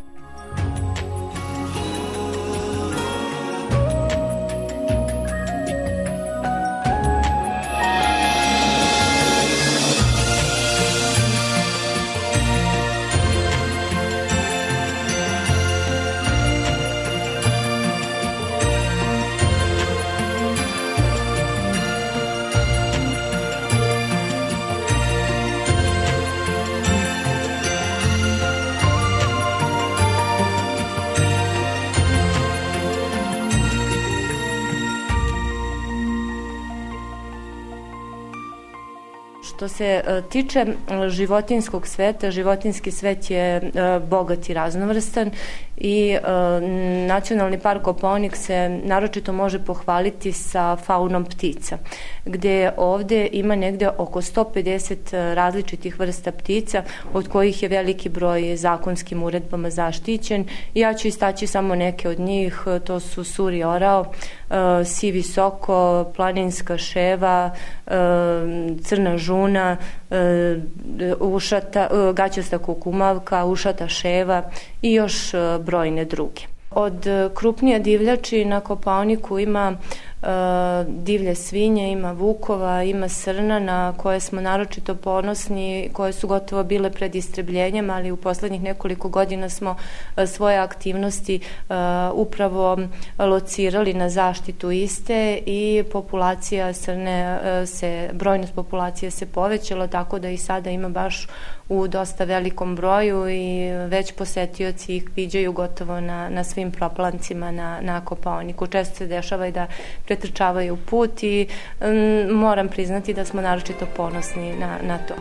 Što se tiče životinskog sveta, životinski svet je bogat i raznovrstan i Nacionalni park Kopaonik se naročito može pohvaliti sa faunom ptica, gde ovde ima negde oko sto pedeset različitih vrsta ptica, od kojih je veliki broj zakonskim uredbama zaštićen. Ja ću istaći samo neke od njih, to su suri orao, sivi soko, planinska ševa, crna žuna, ušata, gaćasta kukumavka, ušata ševa i još brojne druge. Od krupnije divljači na Kopaoniku ima divlje svinje, ima vukova, ima srna na koje smo naročito ponosni, koje su gotovo bile pred istrebljenjem, ali u poslednjih nekoliko godina smo svoje aktivnosti upravo locirali na zaštitu iste i populacija srne se, brojnost populacije se povećala, tako da i sada ima baš u dosta velikom broju i već posetioci ih viđaju gotovo na, na svim proplancima na, na Kopaoniku. Često se dešava i da pretrčavaju put i m, moram priznati da smo naročito ponosni na, na to.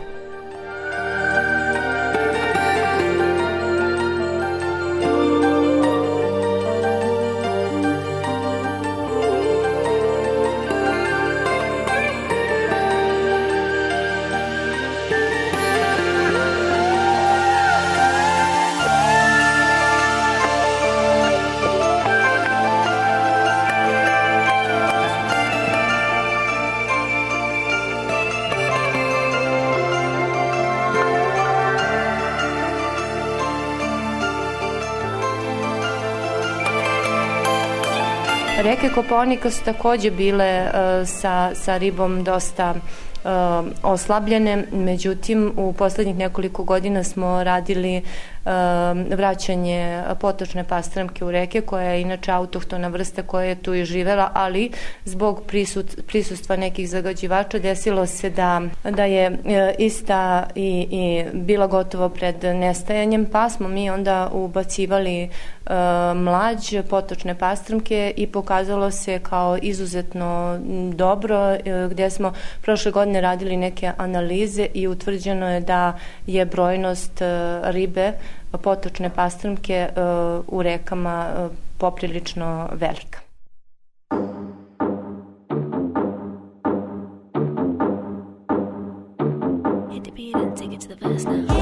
Reke Kopaonika su takođe bile uh, sa, sa ribom dosta uh, oslabljene, međutim u poslednjih nekoliko godina smo radili vraćanje potočne pastrmke u reke, koja je inače autohtona vrsta koja je tu i živela, ali zbog prisut, prisustva nekih zagađivača desilo se da, da je ista i, i bila gotovo pred nestajanjem, pa smo mi onda ubacivali mlađ potočne pastrmke i pokazalo se kao izuzetno dobro, gdje smo prošle godine radili neke analize i utvrđeno je da je brojnost ribe potočne pastrmke u rekama poprilično velika. Hit the beat and take it to the verse now.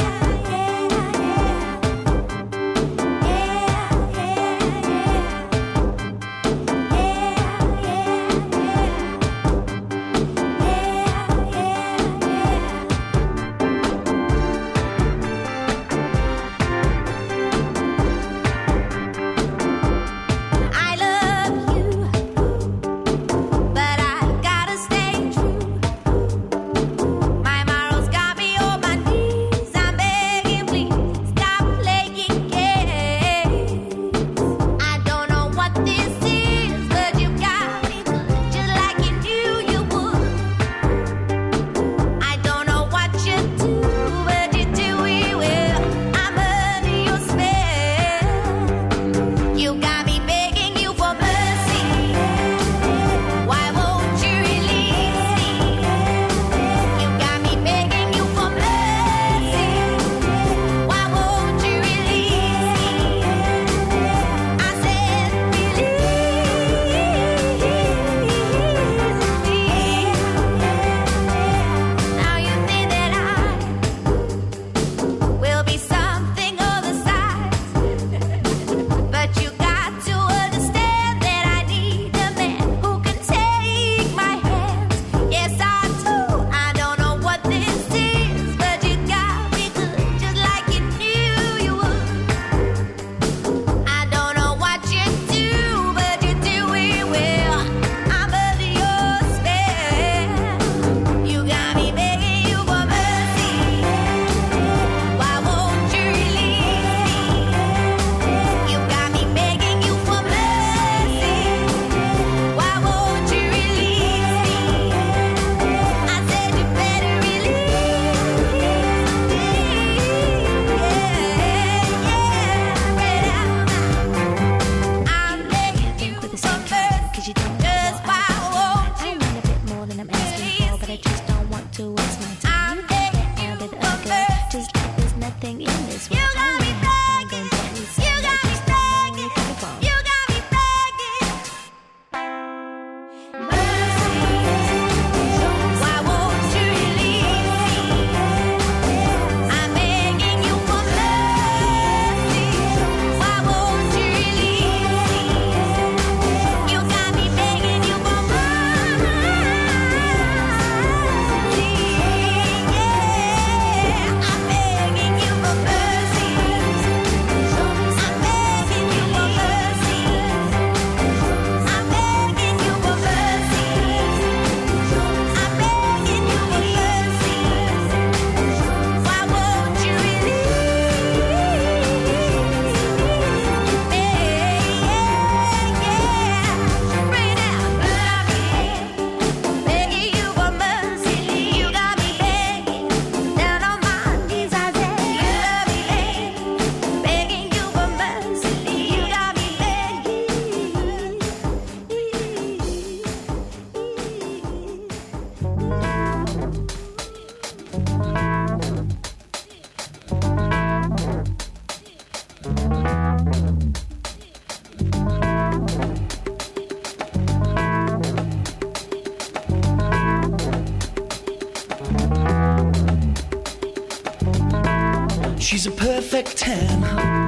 She's a perfect ten,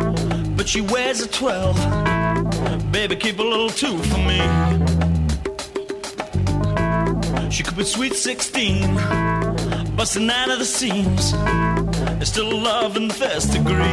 but she wears a twelve. Baby, keep a little two for me. She could be sweet sixteen, busting out of the seams. There's still love in the first degree.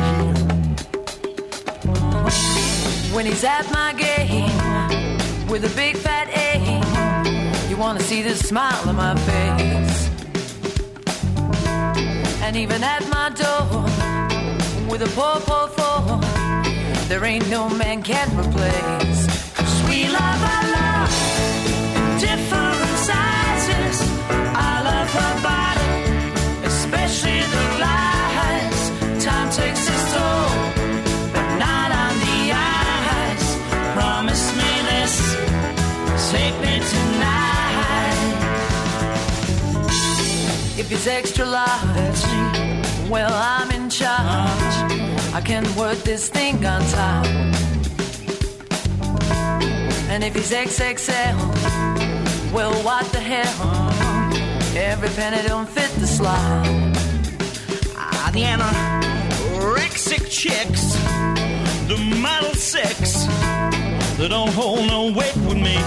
When he's at my game with a big fat A, you wanna see the smile on my face. And even at my door, with a poor, poor form. There ain't no man can replace. 'Cause we love our love in different sizes. I love her body, especially the lies. Time takes its toll, but not on the eyes. Promise me this, take me tonight. If it's extra large, well, I'm in charge. I can work this thing on top. And if he's X X L, well, what the hell? Every penny don't fit the slot. Ah, the anorexic chicks, the model six, they don't hold no weight with me.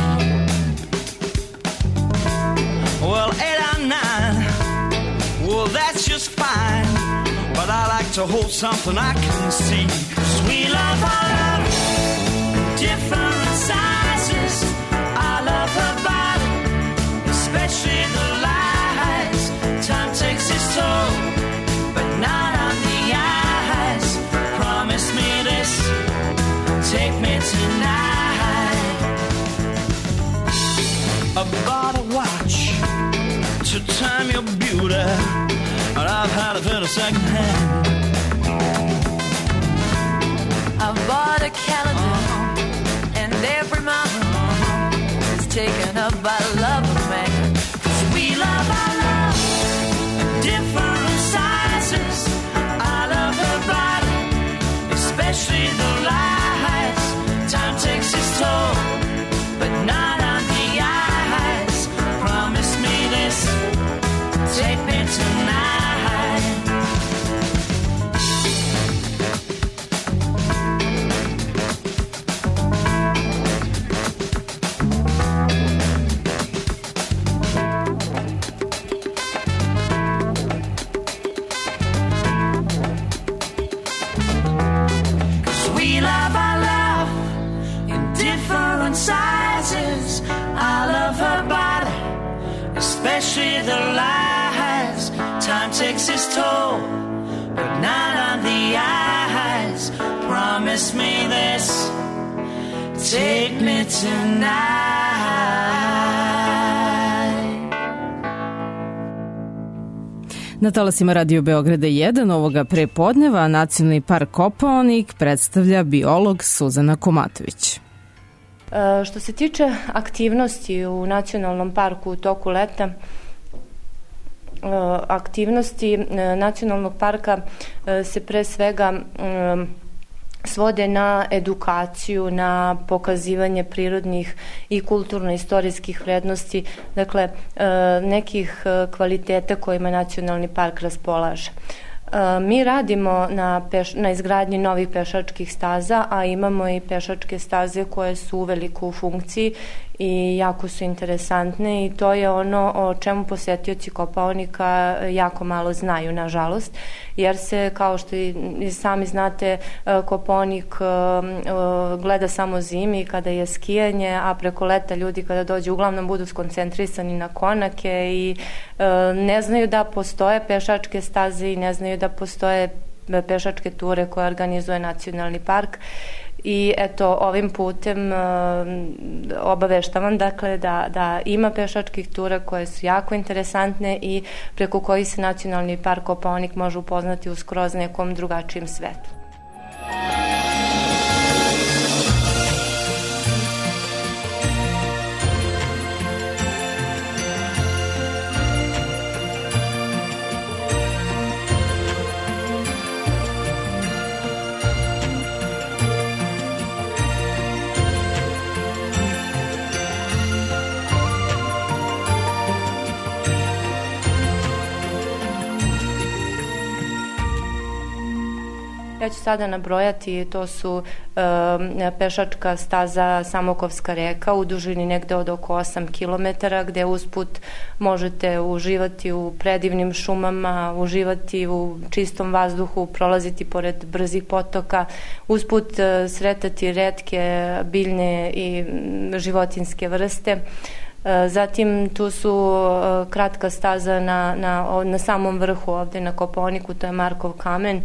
Well, eight or nine, well, that's just fine. But I like to hold something I can see. 'Cause we love our love in different sizes. I love her body, especially the lies. Time takes its toll, but not on the eyes. Promise me this, take me tonight. I bought a watch to time your beauty, but I've had it in a second hand. I bought a calendar, and every month is taken up by the love of man. 'Cause we love our love in different sizes. I love her body, especially the lies. Time takes its toll, but not on the eyes. Promise me this, take me tonight. Sizes. I love her body, especially the lies. Time takes its toll, but not on the eyes. Promise me this, take me tonight. Na talasima Radio Beograda jedan ovoga prepodneva Nacionalni park Kopaonik predstavlja biolog Suzana Komatović. Što se tiče aktivnosti u Nacionalnom parku u toku leta, aktivnosti Nacionalnog parka se pre svega svode na edukaciju, na pokazivanje prirodnih i kulturno-istorijskih vrednosti, dakle nekih kvaliteta kojima Nacionalni park raspolaže. Mi radimo na, peš, na izgradnji novih pešačkih staza, a imamo i pešačke staze koje su uveliko u funkciji i jako su interesantne i to je ono o čemu posetioci Kopaonika jako malo znaju, nažalost, jer se, kao što i sami znate, Kopaonik gleda samo zimi kada je skijanje, a preko leta ljudi kada dođu uglavnom budu skoncentrisani na konake i ne znaju da postoje pešačke staze i ne znaju da postoje pešačke ture koje organizuje Nacionalni park. I eto, ovim putem uh, obaveštavam dakle da, da ima pešačkih tura koje su jako interesantne i preko kojih se Nacionalni park Kopaonik može upoznati u skroz nekom drugačijem svetu. Ja ću sada nabrojati, to su e, pešačka staza Samokovska reka u dužini negde od oko osam kilometara, gde usput možete uživati u predivnim šumama, uživati u čistom vazduhu, prolaziti pored brzih potoka, usput e, sretati retke biljne i životinske vrste. Zatim tu su kratka staza na, na, na samom vrhu ovde na Kopaoniku, to je Markov kamen,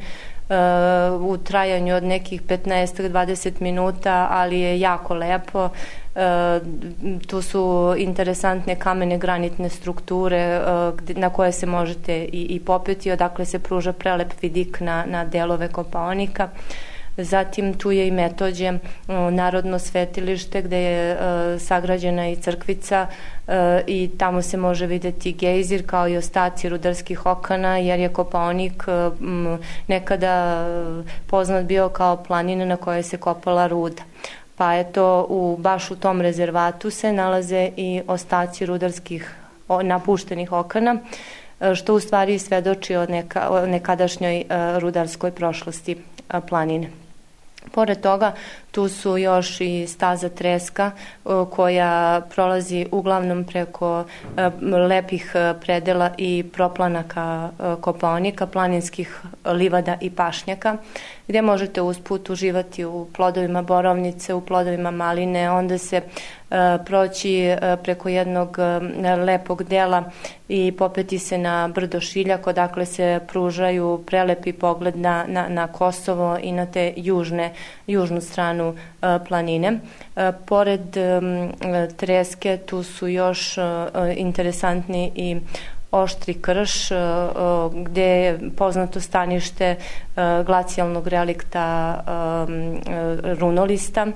u trajanju od nekih petnaest do dvadeset minuta, ali je jako lepo. Tu su interesantne kamene granitne strukture na koje se možete i, i popeti, odakle se pruža prelep vidik na, na delove Kopaonika. Zatim tu je i Metođe, narodno svetilište gde je sagrađena i crkvica i tamo se može videti gejzir kao i ostaci rudarskih okana, jer je Kopaonik nekada poznat bio kao planina na kojoj se kopala ruda. Pa eto, u, baš u tom rezervatu se nalaze i ostaci rudarskih napuštenih okana, što u stvari svedoči o, neka, o nekadašnjoj rudarskoj prošlosti planine. Pored toga, tu su još i staza Treska koja prolazi uglavnom preko lepih predela i proplanaka Kopaonika, planinskih livada i pašnjaka, gdje možete usput uživati u plodovima borovnice, u plodovima maline, onda se proći preko jednog lepog dela i popeti se na brdo Šiljak, odakle se pružaju prelepi pogled na, na, na Kosovo i na te južne, južnu stranu planine. Pored Treske tu su još interesantni i Oštri krš, gde je poznato stanište glacijalnog relikta runolista.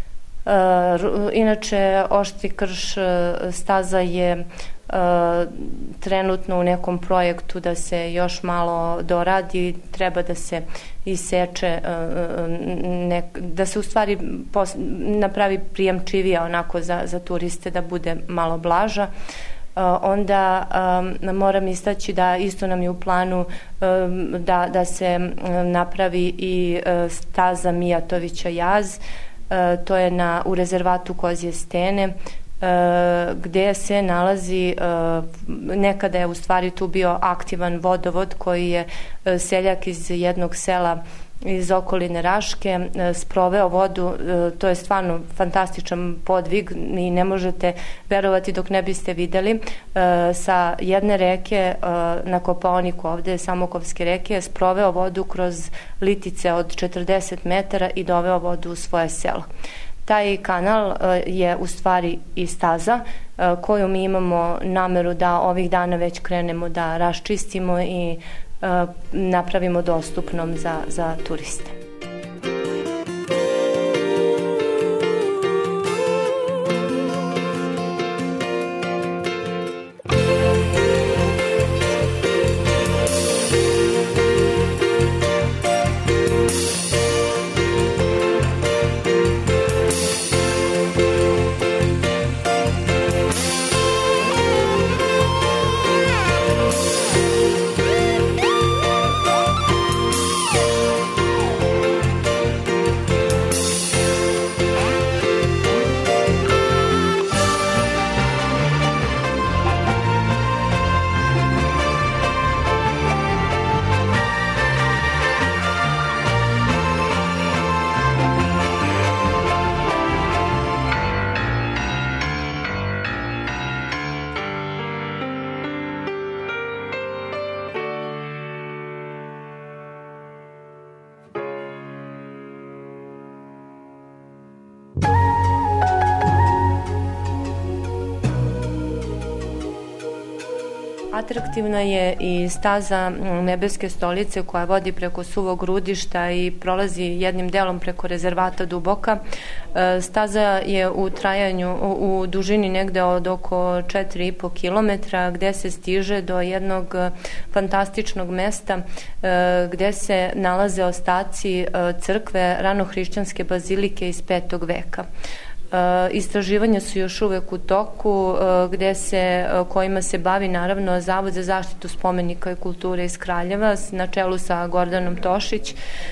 Inače, Oštri krš staza je trenutno u nekom projektu da se još malo doradi, treba da se iseče, da se u stvari napravi prijemčivija onako za, za turiste, da bude malo blaža. Onda um, moram istaći da isto nam je u planu um, da, da se um, napravi i uh, staza Mijatovića jaz, uh, to je na, u rezervatu Kozje stene, uh, gde se nalazi, uh, nekada je u stvari tu bio aktivan vodovod koji je uh, seljak iz jednog sela iz okoline Raške sproveo vodu. To je stvarno fantastičan podvig i ne možete verovati dok ne biste videli. Sa jedne reke na Kopaoniku, ovde Samokovske reke, sproveo vodu kroz litice od četrdeset metara i doveo vodu u svoje selo. Taj kanal je u stvari i staza koju mi imamo nameru da ovih dana već krenemo da raščistimo i napravimo dostupnom za, za turiste. Atraktivna je i staza Nebeske stolice koja vodi preko Suvog Rudišta i prolazi jednim delom preko rezervata Duboka. Staza je u trajanju, u, u dužini negde od oko četiri i po kilometra, gde se stiže do jednog fantastičnog mesta gde se nalaze ostaci crkve ranohrišćanske bazilike iz petog veka. Istraživanja su još uvek u toku, gde se, kojima se bavi naravno Zavod za zaštitu spomenika i kulture iz Kraljeva na čelu sa Gordanom Tošić.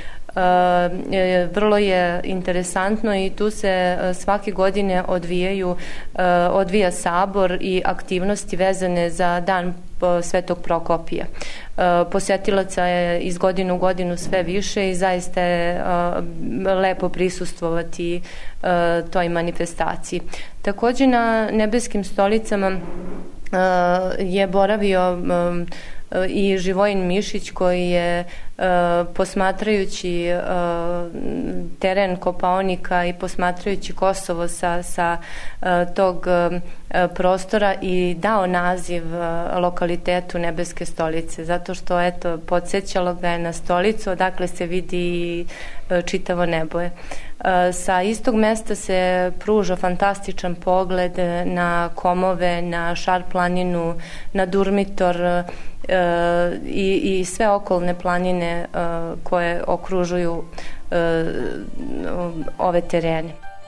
Vrlo je interesantno i tu se svake godine odvijaju, odvija sabor i aktivnosti vezane za dan Svetog Prokopija. Posetilaca je iz godine u godinu sve više i zaista je lepo prisustvovati toj manifestaciji. Takođe na Nebeskim stolicama je boravio i Živojin Mišić koji je posmatrajući teren Kopaonika i posmatrajući Kosovo sa, sa tog prostora i dao naziv lokalitetu Nebeske stolice, zato što eto, podsjećalo ga je na stolicu odakle se vidi čitavo nebo. Sa istog mesta se pruža fantastičan pogled na Komove, na Šar planinu, na Durmitor i, i sve okolne planine koje okružuju ove terene.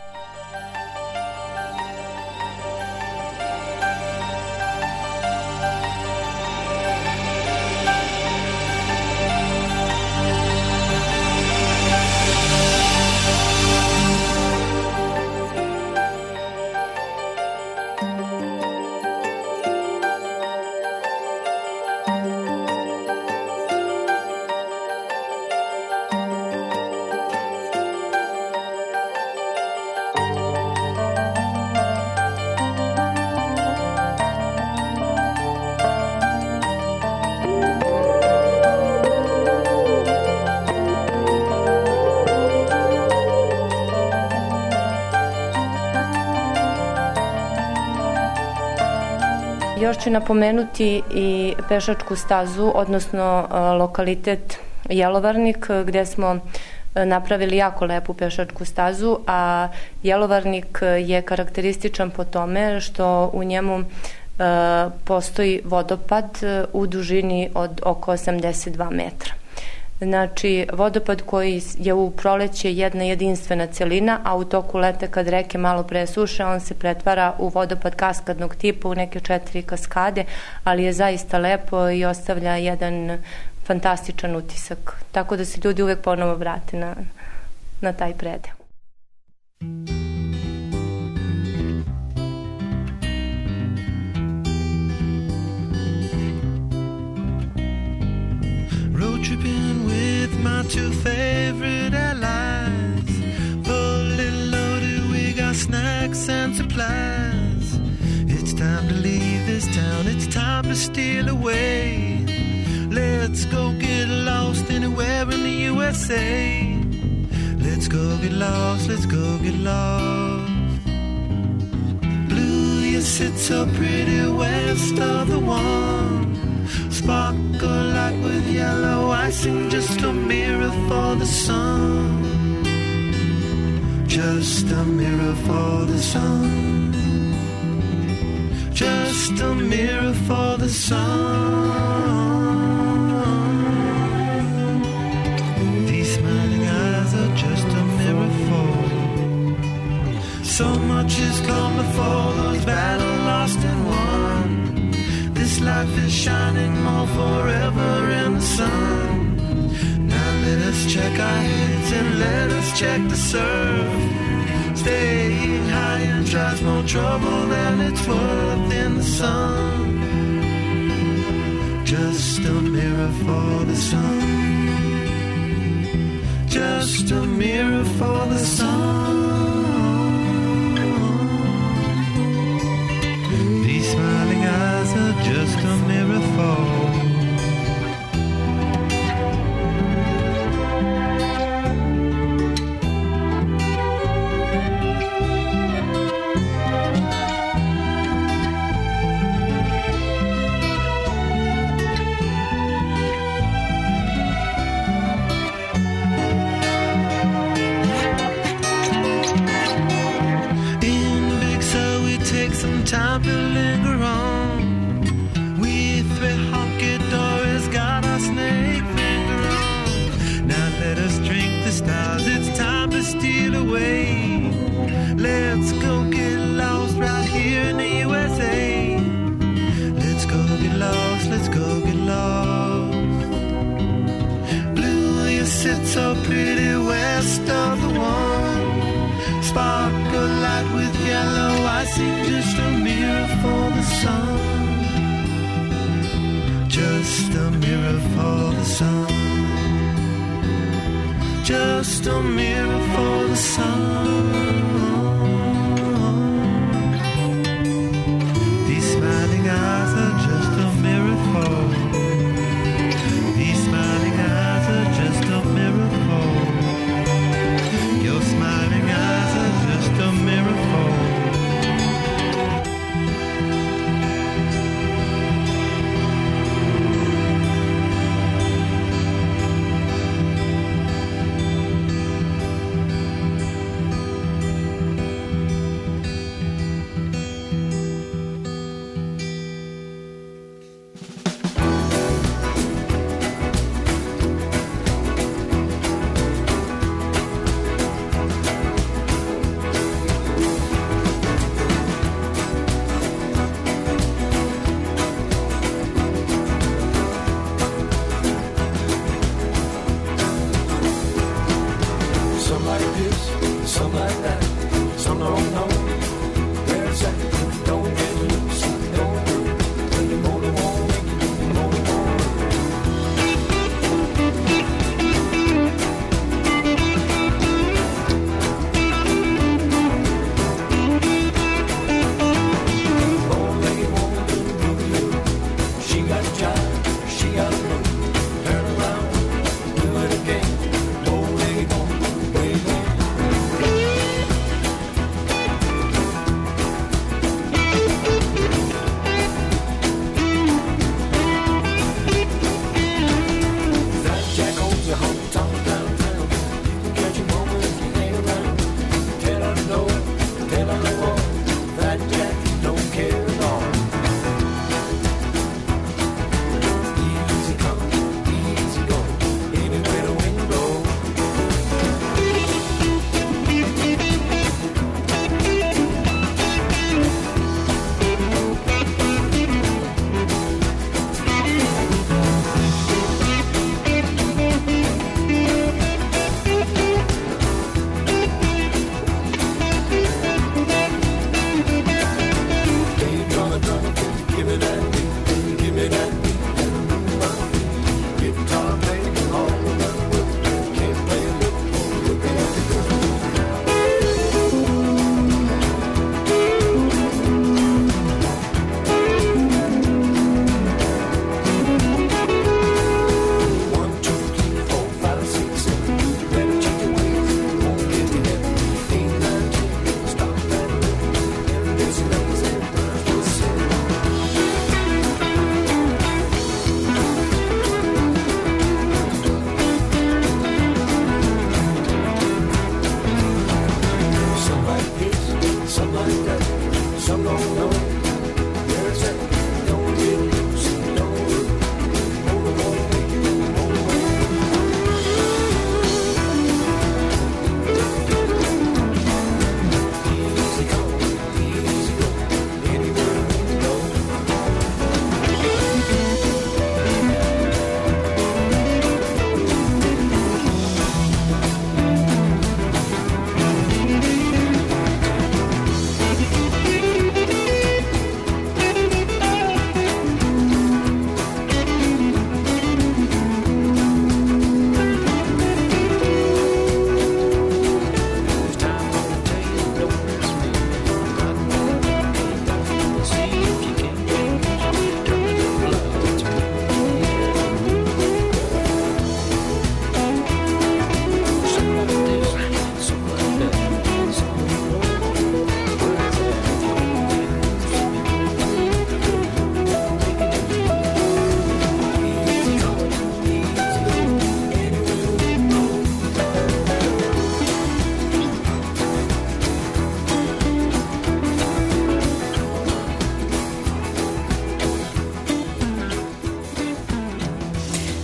Još ću napomenuti i pešačku stazu, odnosno lokalitet Jelovarnik, gde smo napravili jako lepu pešačku stazu, a Jelovarnik je karakterističan po tome što u njemu postoji vodopad u dužini od oko osamdeset dva metra. Znači, vodopad koji je u proleće jedna jedinstvena celina, a u toku leta kad reke malo presuše, on se pretvara u vodopad kaskadnog tipa, u neke četiri kaskade, ali je zaista lepo i ostavlja jedan fantastičan utisak. Tako da se ljudi uvek ponovo vrate na, na taj predeo. Road tripping with my two favorite allies, fully loaded, we got snacks and supplies. It's time to leave this town, it's time to steal away. Let's go get lost anywhere in the U S A. Let's go get lost, let's go get lost. Blue, you sit so pretty west of the one. Sparkle like with yellow icing, just a mirror for the sun. Just a mirror for the sun. Just a mirror for the sun. These smiling eyes are just a mirror for. So much has come before, those battles lost and won. This life is shining more forever in the sun. Now let us check our heads and let us check the surf. Staying high and tries more trouble than it's worth in the sun. Just a mirror for the sun. Just a mirror for the sun. These smiling eyes are just a mirror for. Time to linger on. We three honky dories got our snake finger on. Now let us drink the stars, it's time to steal away. Let's go get lost right here in the U S A. Let's go get lost, let's go get lost. Blue, you sit so pretty west of the one. Sparkle light with yellow icing, just a mirror for the sun. Just a mirror for the sun. Just a mirror for the sun. These smiling eyes are just a mirror for.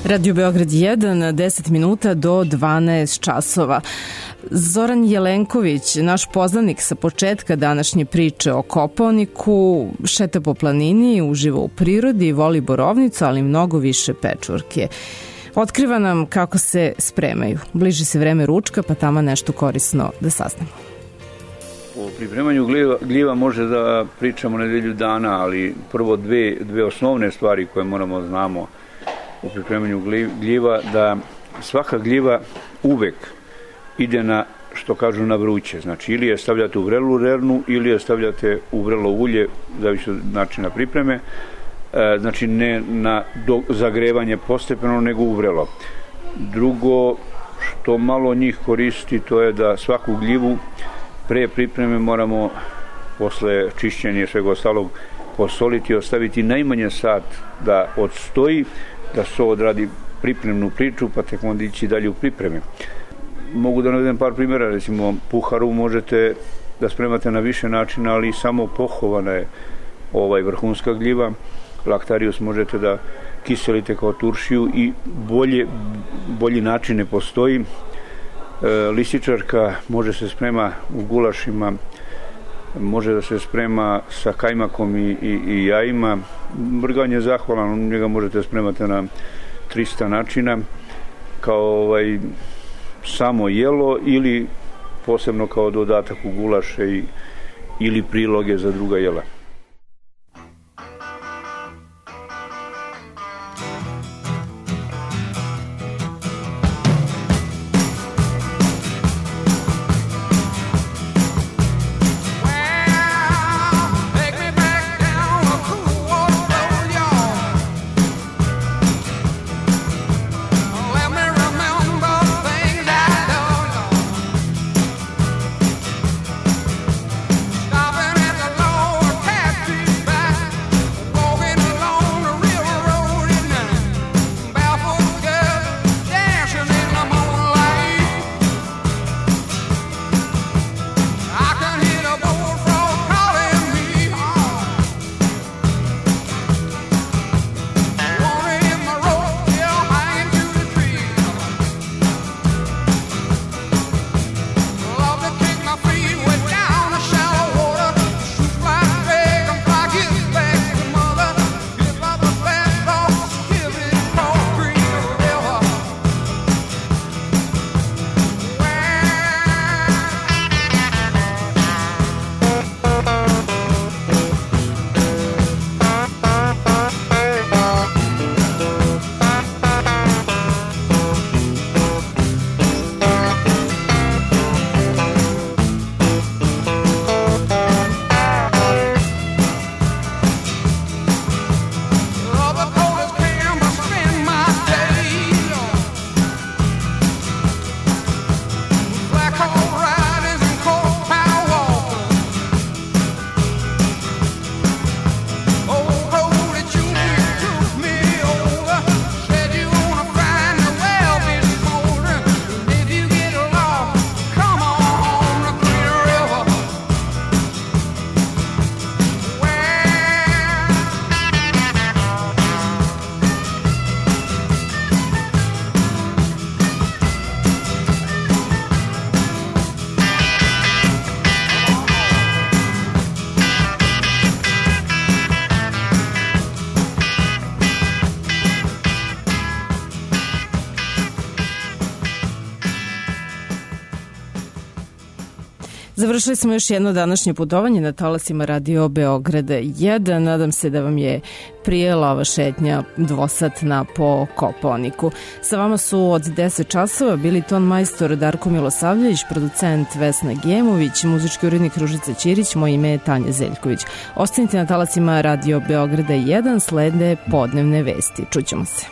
Radio Beograd jedan, deset minuta do dvanaest časova. Zoran Jelenković, naš poznanik sa početka današnje priče o Kopaoniku, šeta po planini, uživa u prirodi, voli borovnicu, ali mnogo više pečurke. Otkriva nam kako se spremaju. Bliži se vreme ručka, pa tamo nešto korisno da saznamo. O pripremanju gljiva, gljiva može da pričamo nedelju dana, ali prvo dve, dve osnovne stvari koje moramo da znamo u pripremanju gljiva, da svaka gljiva uvek ide na, što kažu, na vruće. Znači, ili je stavljate u vrelu rernu, ili je stavljate u vrelo ulje, zavisi od načina pripreme. E, znači, ne na do, zagrevanje postepeno, nego u vrelo. Drugo, što malo njih koristi, to je da svaku gljivu pre pripreme moramo, posle čišćenja i svega ostalog, posoliti i ostaviti najmanje sat da odstoji, da se odradi pripremnu priču, pa tek onda ići dalje u pripreme. Mogu da navedem par primjera, recimo puharu možete da spremate na više načina, ali samo pohovana je ovaj vrhunska gljiva. Laktarius možete da kiselite kao turšiju i bolje, bolji način ne postoji. E, lisičarka može se sprema u gulašima, može da se sprema sa kajmakom i, i, i jajima. Brganje je zahvalan, njega možete spremati na trista načina, kao ovaj, samo jelo ili posebno kao dodatak u gulaše i, ili priloge za druga jela. Završili smo još jedno današnje putovanje na talasima Radio Beograda jedan. Nadam se da vam je prijela ova šetnja dvosatna po Kopaoniku. Sa vama su od deset časova bili ton majstor Darko Milosavljević, producent Vesna Gemović, muzički urednik Ružica Ćirić, moje ime je Tanja Zeljković. Ostanite na talasima Radio Beograda jedan, slede podnevne vesti. Čućemo se.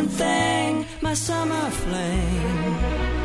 one thing, my summer flame.